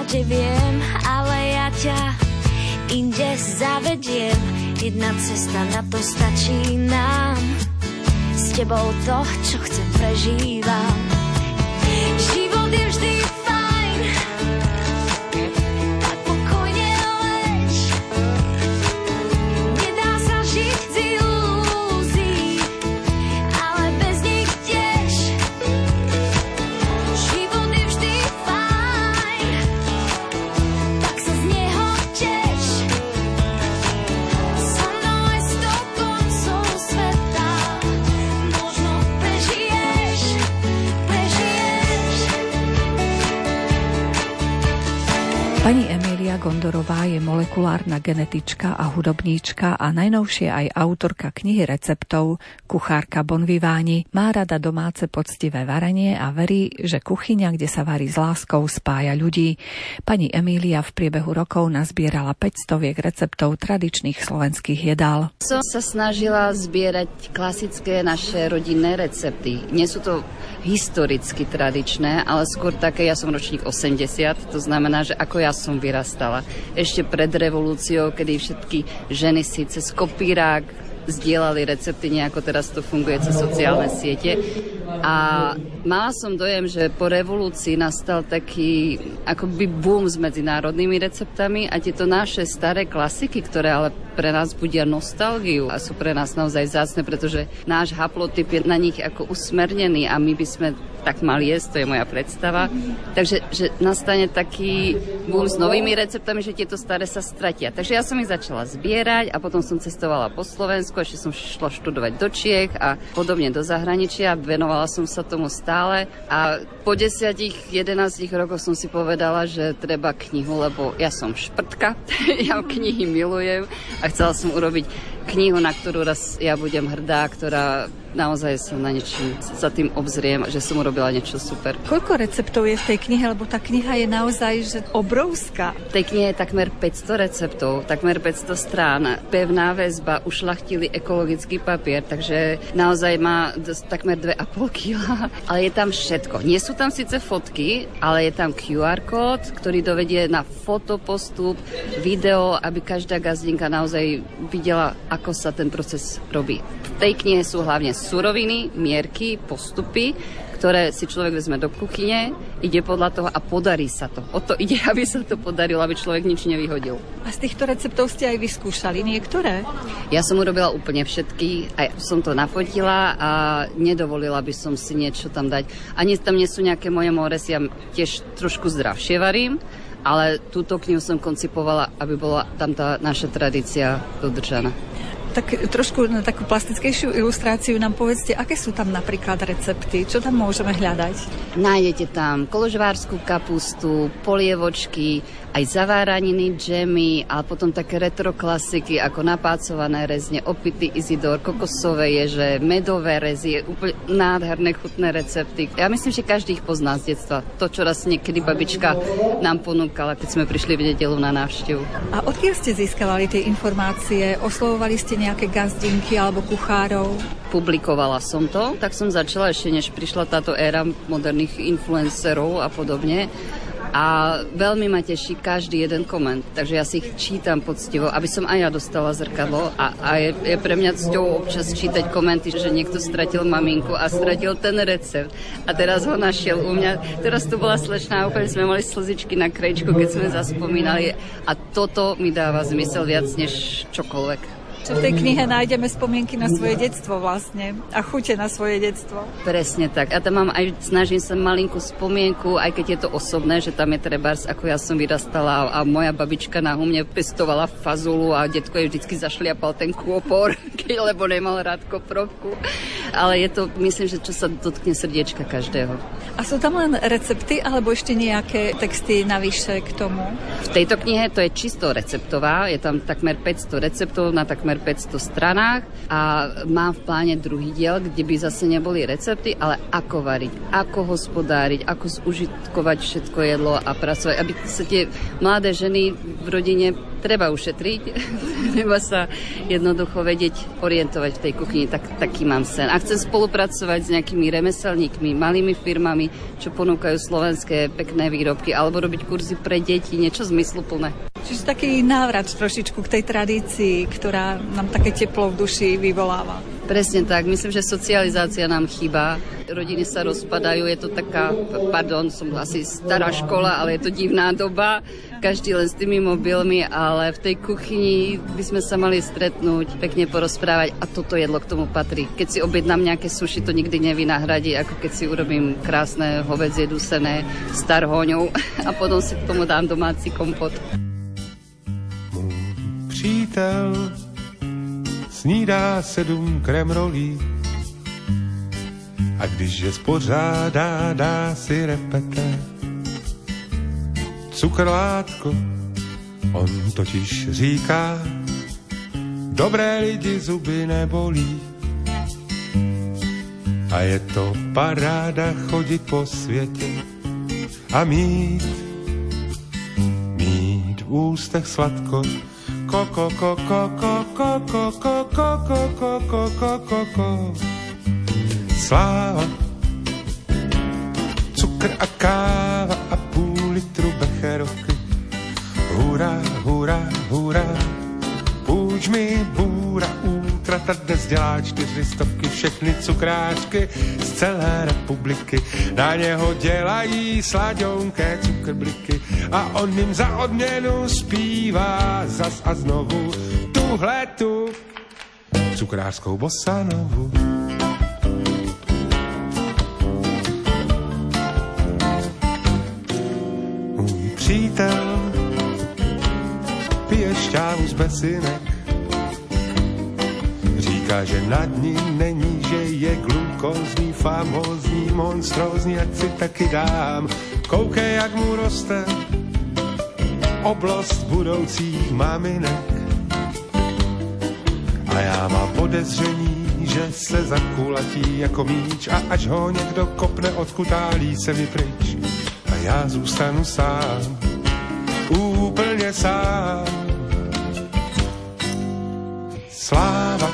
aute viem, ale ja ťa inde zavediem. Jedna cesta, na to stačí nám. S tebou to, čo chcem, prežívam. Život je vždy fajn, tak pokojne lež. Nedá sa žiť z ilúzií, ale bez nich tiež. Život je vždy fajn, tak sa z neho teš. So mnou aj s tou koncom sveta možno prežiješ. Pani Emília Gondorová je molekulárna genetička a hudobníčka a najnovšie aj autorka knihy receptov Kuchárka Bon Viváni. Má rada domáce poctivé varenie a verí, že kuchyňa, kde sa varí s láskou, spája ľudí. Pani Emília v priebehu rokov nazbierala 500 receptov tradičných slovenských jedál. Som sa snažila zbierať klasické naše rodinné recepty. Nie sú to historicky tradičné, ale skôr také, ja som ročník 80, to znamená, že ako ja som vyrastala. Ešte pred revolúciou, kedy všetky ženy si cez kopírák zdieľali recepty, nejako teraz to funguje cez sociálne siete. A mala som dojem, že po revolúcii nastal taký akoby boom s medzinárodnými receptami a tieto naše staré klasiky, ktoré ale pre nás budia nostalgiu a sú pre nás naozaj vzácne, pretože náš haplotyp je na nich ako usmernený a my by sme tak mali jesť, to je moja predstava. Takže že nastane taký boom s novými receptami, že tieto staré sa stratia. Takže ja som ich začala zbierať a potom som cestovala po Slovensku, ešte som šla študovať do Čiech a podobne do zahraničia. Venovala som sa tomu stále a po 10-11 rokoch som si povedala, že treba knihu, lebo ja som šprtka, ja knihy milujem a chcela som urobiť knihu, na ktorú raz ja budem hrdá, ktorá naozaj sa na niečím za tým obzriem, že som urobila niečo super. Koľko receptov je v tej knihe, lebo tá kniha je naozaj že obrovská. V tej knihe je takmer 500 receptov, takmer 500 strán, pevná väzba, ušľachtilý ekologický papier, takže naozaj má takmer 2,5 kg, ale je tam všetko. Nie sú tam síce fotky, ale je tam QR kód, ktorý dovedie na fotopostup, video, aby každá gazdinka naozaj videla, ako sa ten proces robí. V tej knihe sú hlavne suroviny, mierky, postupy, ktoré si človek vezme do kuchyne, ide podľa toho a podarí sa to. O to ide, aby sa to podarilo, aby človek nič nevyhodil. A z týchto receptov ste aj vyskúšali niektoré? Ja som urobila úplne všetky, aj som to nafotila a nedovolila by som si niečo tam dať. Ani tam nie sú nejaké moje moresy, ja tiež trošku zdravšie varím, ale túto knihu som koncipovala, aby bola tam tá naša tradícia dodržaná. Tak trošku na takú plastickejšiu ilustráciu nám povedzte, aké sú tam napríklad recepty, čo tam môžeme hľadať? Nájdete tam koložvárskú kapustu, polievočky, aj zaváraniny, džemy a potom také retro klasiky ako napácované rezne, opitý Izidor, kokosové ježe, medové rezy, úplne nádherné chutné recepty. Ja myslím, že každý ich pozná z detstva. To, čo raz niekedy babička nám ponúkala, keď sme prišli v nedeľu na návštevu. A odkiaľ ste získavali tie informácie? Oslovovali ste nejaké gazdinky alebo kuchárov? Publikovala som to, tak som začala ešte, než prišla táto éra moderných influencerov a podobne. A veľmi ma teší každý jeden koment, takže ja si ich čítam poctivo, aby som aj ja dostala zrkadlo a je pre mňa cťou občas čítať komenty, že niekto stratil maminku a stratil ten recept a teraz ho našiel u mňa. Teraz tu bola slečná, úplne sme mali slzičky na krajičku, keď sme zaspomínali a toto mi dáva zmysel viac než čokoľvek. Čo v tej knihe nájdeme spomienky na svoje detstvo vlastne a chute na svoje detstvo. Presne tak. A tam mám aj, snažím sa malinkú spomienku, aj keď je to osobné, že tam je trebárs, ako ja som vyrastala a moja babička na humne pestovala fazulu a detko jej vždycky zašliapal ten kôpor, lebo nemal rád koprovku. Ale je to, myslím, že čo sa dotkne srdiečka každého. A sú tam len recepty, alebo ešte nejaké texty navyše k tomu? V tejto knihe to je čisto receptová, je tam takmer 500 receptov na takmer takmer 500 stranách a mám v pláne druhý diel, kde by zase neboli recepty, ale ako variť, ako hospodáriť, ako zužitkovať všetko jedlo a pracovať, aby sa tie mladé ženy v rodine treba ušetriť, treba sa jednoducho vedieť orientovať v tej kuchyni, taký mám sen. A chcem spolupracovať s nejakými remeselníkmi, malými firmami, čo ponúkajú slovenské pekné výrobky, alebo robiť kurzy pre deti, niečo zmysluplné. Čiže taký návrat trošičku k tej tradícii, ktorá nám také teplo v duši vyvoláva. Presne tak, myslím, že socializácia nám chýba. Rodiny sa rozpadajú, je to taká, som asi stará škola, ale je to divná doba. Každý len s tými mobilmi, ale v tej kuchyni by sme sa mali stretnúť, pekne porozprávať a toto jedlo k tomu patrí. Keď si objednám nejaké suši, to nikdy nevynahradí, ako keď si urobím krásne hovädzie dusené s tarhóňou a potom si k tomu dám domáci kompot. Můj přítel snídá 7 kremrolí a když je spořádá, dá si repete. Cukrlátko, on totiž říká, dobré lidi zuby nebolí. A je to paráda chodit po světě a mít v ústech sladko. Koko, koko, koko, koko, koko, koko, koko, koko. Sláva, cukr a káva a půl litru becherovky. Hurá, hurá, hurá, půjč mi bůra, útrata dnes dělá 400, všechny cukráčky z celé republiky. Na něho dělají slaďonké cukrbliky a on jim za odměnu zpívá zas a znovu tuhletu cukrářskou bossanovu. Můj přítel pije šťávu z besinek, říká, že nad ním není, že je glukózní, famózní, monstrózní, ať si taky dám. Koukej, jak mu roste oblast budoucích maminek. A já mám podezření, že se zakulatí jako míč a až ho někdo kopne, odkutálí se mi pryč. A já zůstanu sám, úplně sám. Sláva,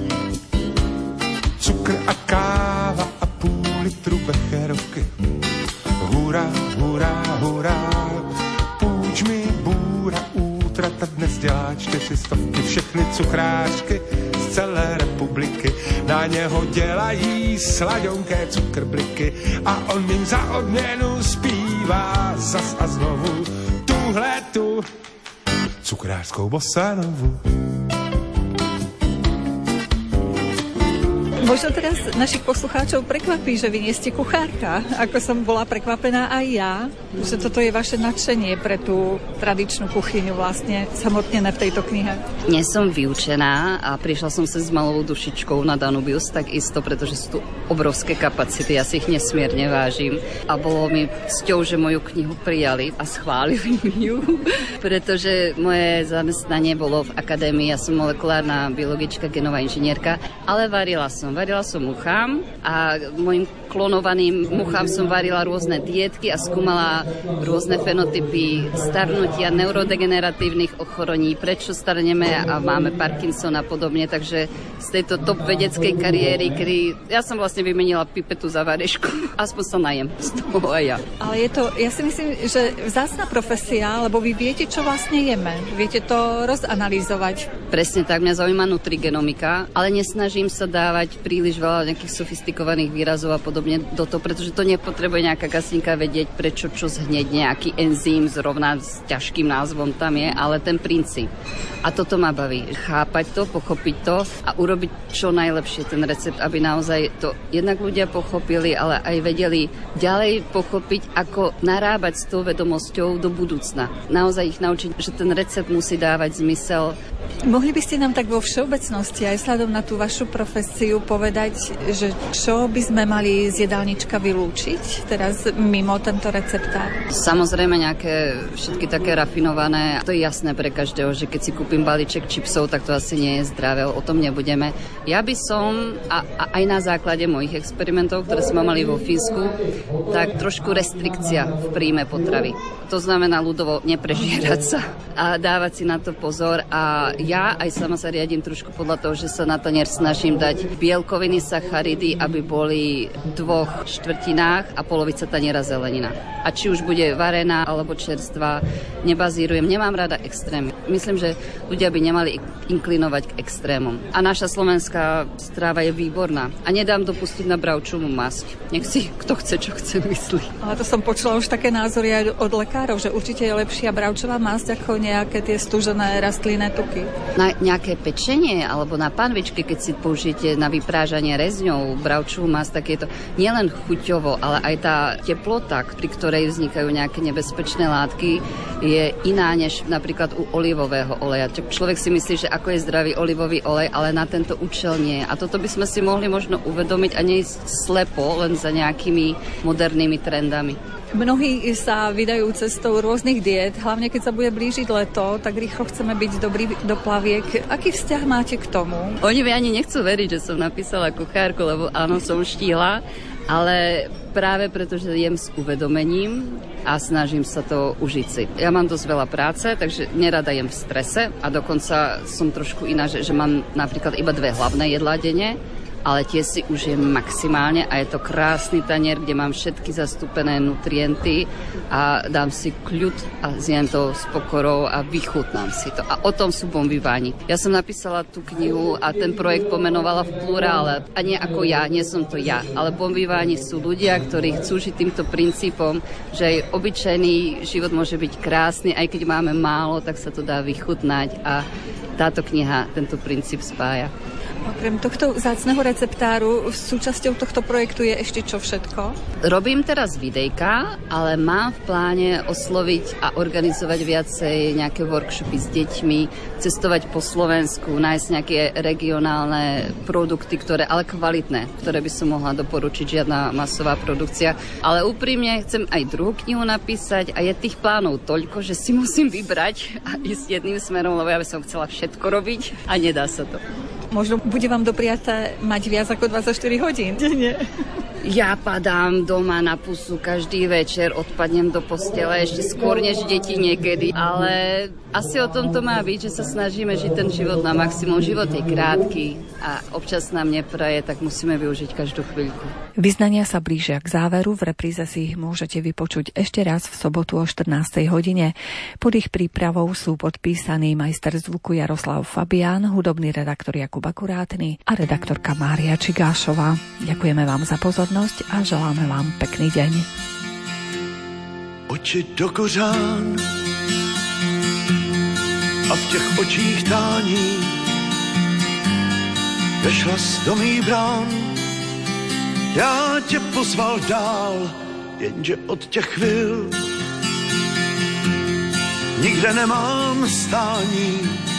cukr a káva a půl litru becherovky. Hurá, hurá, hurá, půjč mi bůra, útrata dnes dělá 400, všechny cukráčky z celé republiky. Na něho dělají slaďonké cukrbliky a on jim za odměnu zpívá zas a znovu tuhletu cukrářskou bossanovu. Možno teraz našich poslucháčov prekvapí, že vy nie ste kuchárka, ako som bola prekvapená aj ja, že toto je vaše nadšenie pre tú tradičnú kuchyňu vlastne samotnené v tejto knihe. Nie som vyučená a prišla som sa s malou dušičkou na Danubius, takisto, pretože sú tu obrovské kapacity, ja si ich nesmierne vážim a bolo mi cťou, že moju knihu prijali a schválili ju, pretože moje zamestnanie bolo v akadémii, ja som molekulárna biologička, genová inžinierka, ale varila som muchám a mojim klonovaným muchám som varila rôzne dietky a skúmala rôzne fenotypy starnutia, neurodegeneratívnych ochorení, prečo starneme a máme Parkinson a podobne, takže z tejto top vedeckej kariéry, kedy ja som vlastne vymenila pipetu za varešku, aspoň sa najem z toho aj ja. Ale je to, ja si myslím, že vzácna profesia, lebo vy viete, čo vlastne jeme, viete to rozanalýzovať. Presne tak, mňa zaujíma nutrigenomika, ale nesnažím sa dávať príliš veľa nejakých sofistikovaných výrazov a podobne do toho, pretože to nepotrebuje nejaká gasníka vedieť, prečo čo zhneď nejaký enzym zrovna s ťažkým názvom tam je, ale ten princíp. A toto ma baví. Chápať to, pochopiť to a urobiť čo najlepšie ten recept, aby naozaj to jednak ľudia pochopili, ale aj vedeli ďalej pochopiť, ako narábať s tou vedomosťou do budúcna. Naozaj ich naučiť, že ten recept musí dávať zmysel Mohli by ste nám tak vo všeobecnosti aj vzhľadom na tú vašu profesiu povedať, že čo by sme mali z jedálnička vylúčiť teraz mimo tento receptár? Samozrejme nejaké všetky také rafinované, to je jasné pre každého, že keď si kúpim balíček čipsov, tak to asi nie je zdravé, o tom nebudeme. Ja by som, a aj na základe mojich experimentov, ktoré sme mali vo Fínsku, tak trošku restrikcia v príjme potravy. To znamená ľudovo neprežierať sa a dávať si na to pozor a ja aj sama sa riadím trošku podľa toho, že sa na tanier snažím dať bielkoviny, sacharidy, aby boli 2/4 a polovica taniera zelenina. A či už bude varená alebo čerstvá, nebazírujem, nemám rada extrémy. Myslím, že ľudia by nemali inklinovať k extrémom. A naša slovenská stráva je výborná. A nedám dopustiť na bravčovú masť. Nech si kto chce, čo chce, myslí. Ale to som počula už také názory aj od lekárov, že určite je lepšia bravčová masť ako nejaké tie stúžené rastlinné tuky. Na nejaké pečenie alebo na panvičky, keď si použijete na vyprážanie rezňou bravčovú masť, tak je to nielen chuťovo, ale aj tá teplota, pri ktorej vznikajú nejaké nebezpečné látky, je iná než napríklad u olivového oleja. Človek si myslí, že ako je zdravý olivový olej, ale na tento účel nie. A toto by sme si mohli možno uvedomiť a nie slepo len za nejakými modernými trendami. Mnohí sa vydajú cestou rôznych diét, hlavne keď sa bude blížiť leto, tak rýchlo chceme byť dobrý do plaviek. Aký vzťah máte k tomu? Oni mi ani nechcú veriť, že som napísala kuchárku, lebo áno, som štíhla, ale práve preto, že jem s uvedomením a snažím sa to užiť si. Ja mám dosť veľa práce, takže nerada jem v strese a dokonca som trošku iná, že mám napríklad iba 2 hlavné jedlá denne, ale tie si užijem maximálne a je to krásny tanier, kde mám všetky zastúpené nutrienty a dám si kľud a zjem to s pokorou a vychutnám si to. A o tom sú bombiváni. Ja som napísala tú knihu a ten projekt pomenovala v plurále. A nie ako ja, nie som to ja, ale bombiváni sú ľudia, ktorí chcú žiť týmto princípom, že aj obyčajný život môže byť krásny, aj keď máme málo, tak sa to dá vychutnať a táto kniha tento princíp spája. Okrem tohto vzácneho receptáru súčasťou tohto projektu je ešte čo všetko? Robím teraz videjka, ale mám v pláne osloviť a organizovať viacej nejaké workshopy s deťmi, cestovať po Slovensku, nájsť nejaké regionálne produkty, ale kvalitné, ktoré by som mohla doporučiť, žiadna masová produkcia. Ale úprimne chcem aj druhú knihu napísať a je tých plánov toľko, že si musím vybrať a ísť jedným smerom, lebo ja by som chcela všetko robiť a nedá sa to. Možno bude vám dopriaté mať viac ako 24 hodín, nie? Ja padám doma na pusu každý večer, odpadnem do postele ešte skôr než deti niekedy, ale asi o tom to má byť, že sa snažíme žiť ten život na maximum. Život je krátky a občas nám nepraje, tak musíme využiť každú chvíľku. Vyznania sa blížia k záveru, v repríze si ich môžete vypočuť ešte raz v sobotu o 14. hodine. Pod ich prípravou sú podpísaní majster zvuku Jaroslav Fabián, hudobný redaktor Jakub Akurátny a redaktorka Mária Čigášová. Ďakujeme vám za pozornosť a želáme vám pekný deň. Oči do kořán a v těch očích tání vešla do mých brán. Já tě pozval dál, jenže od těch chvil nikde nemám stání,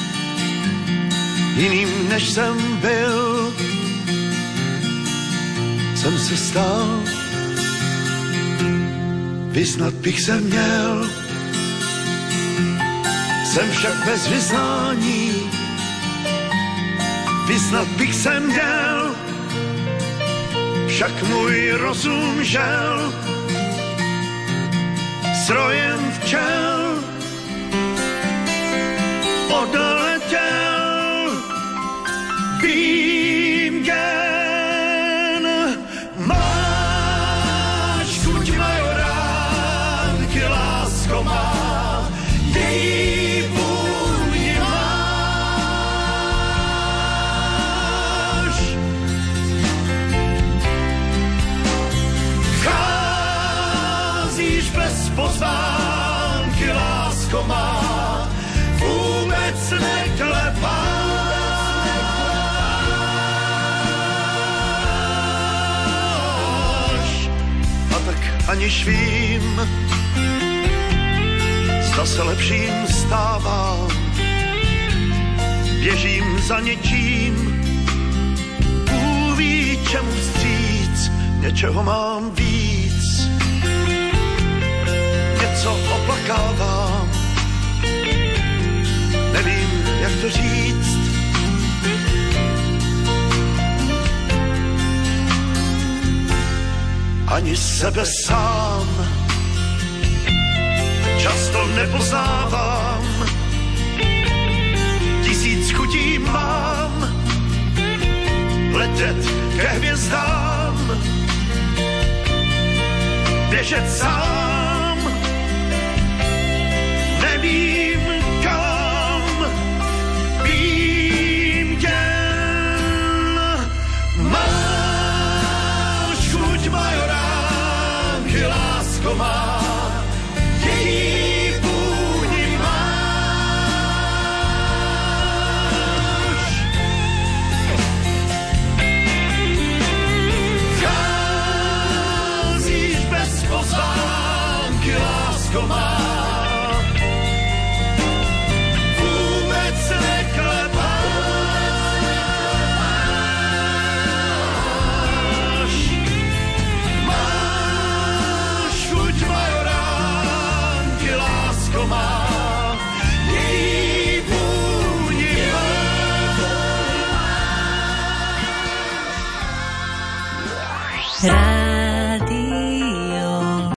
jiným než jsem byl. Jsem se stal, vyznat bych se měl, jsem však bez vyznání, vyznat bych se měl, však můj rozum žel s rojem včel odletěl. Vím jen, máš chuť majoránky, lásko má, její vůni máš. Vcházíš bez pozvánky, lásko má, vůbec neklepáš. A tak aniž vím, zda se lepším stávám, běžím za něčím, Bůh ví čemu vstříc, něčeho mám víc, něco oplakávám, nevím, jak to říct. Ani sebe sám často nepoznávám, 1000 chutí mám letět ke hvězdám, běžet sám, nevím kam, vím jen, máš chuť majoránky, lásko má, její vůni máš. Cházíš bez pozvánky, lásko má,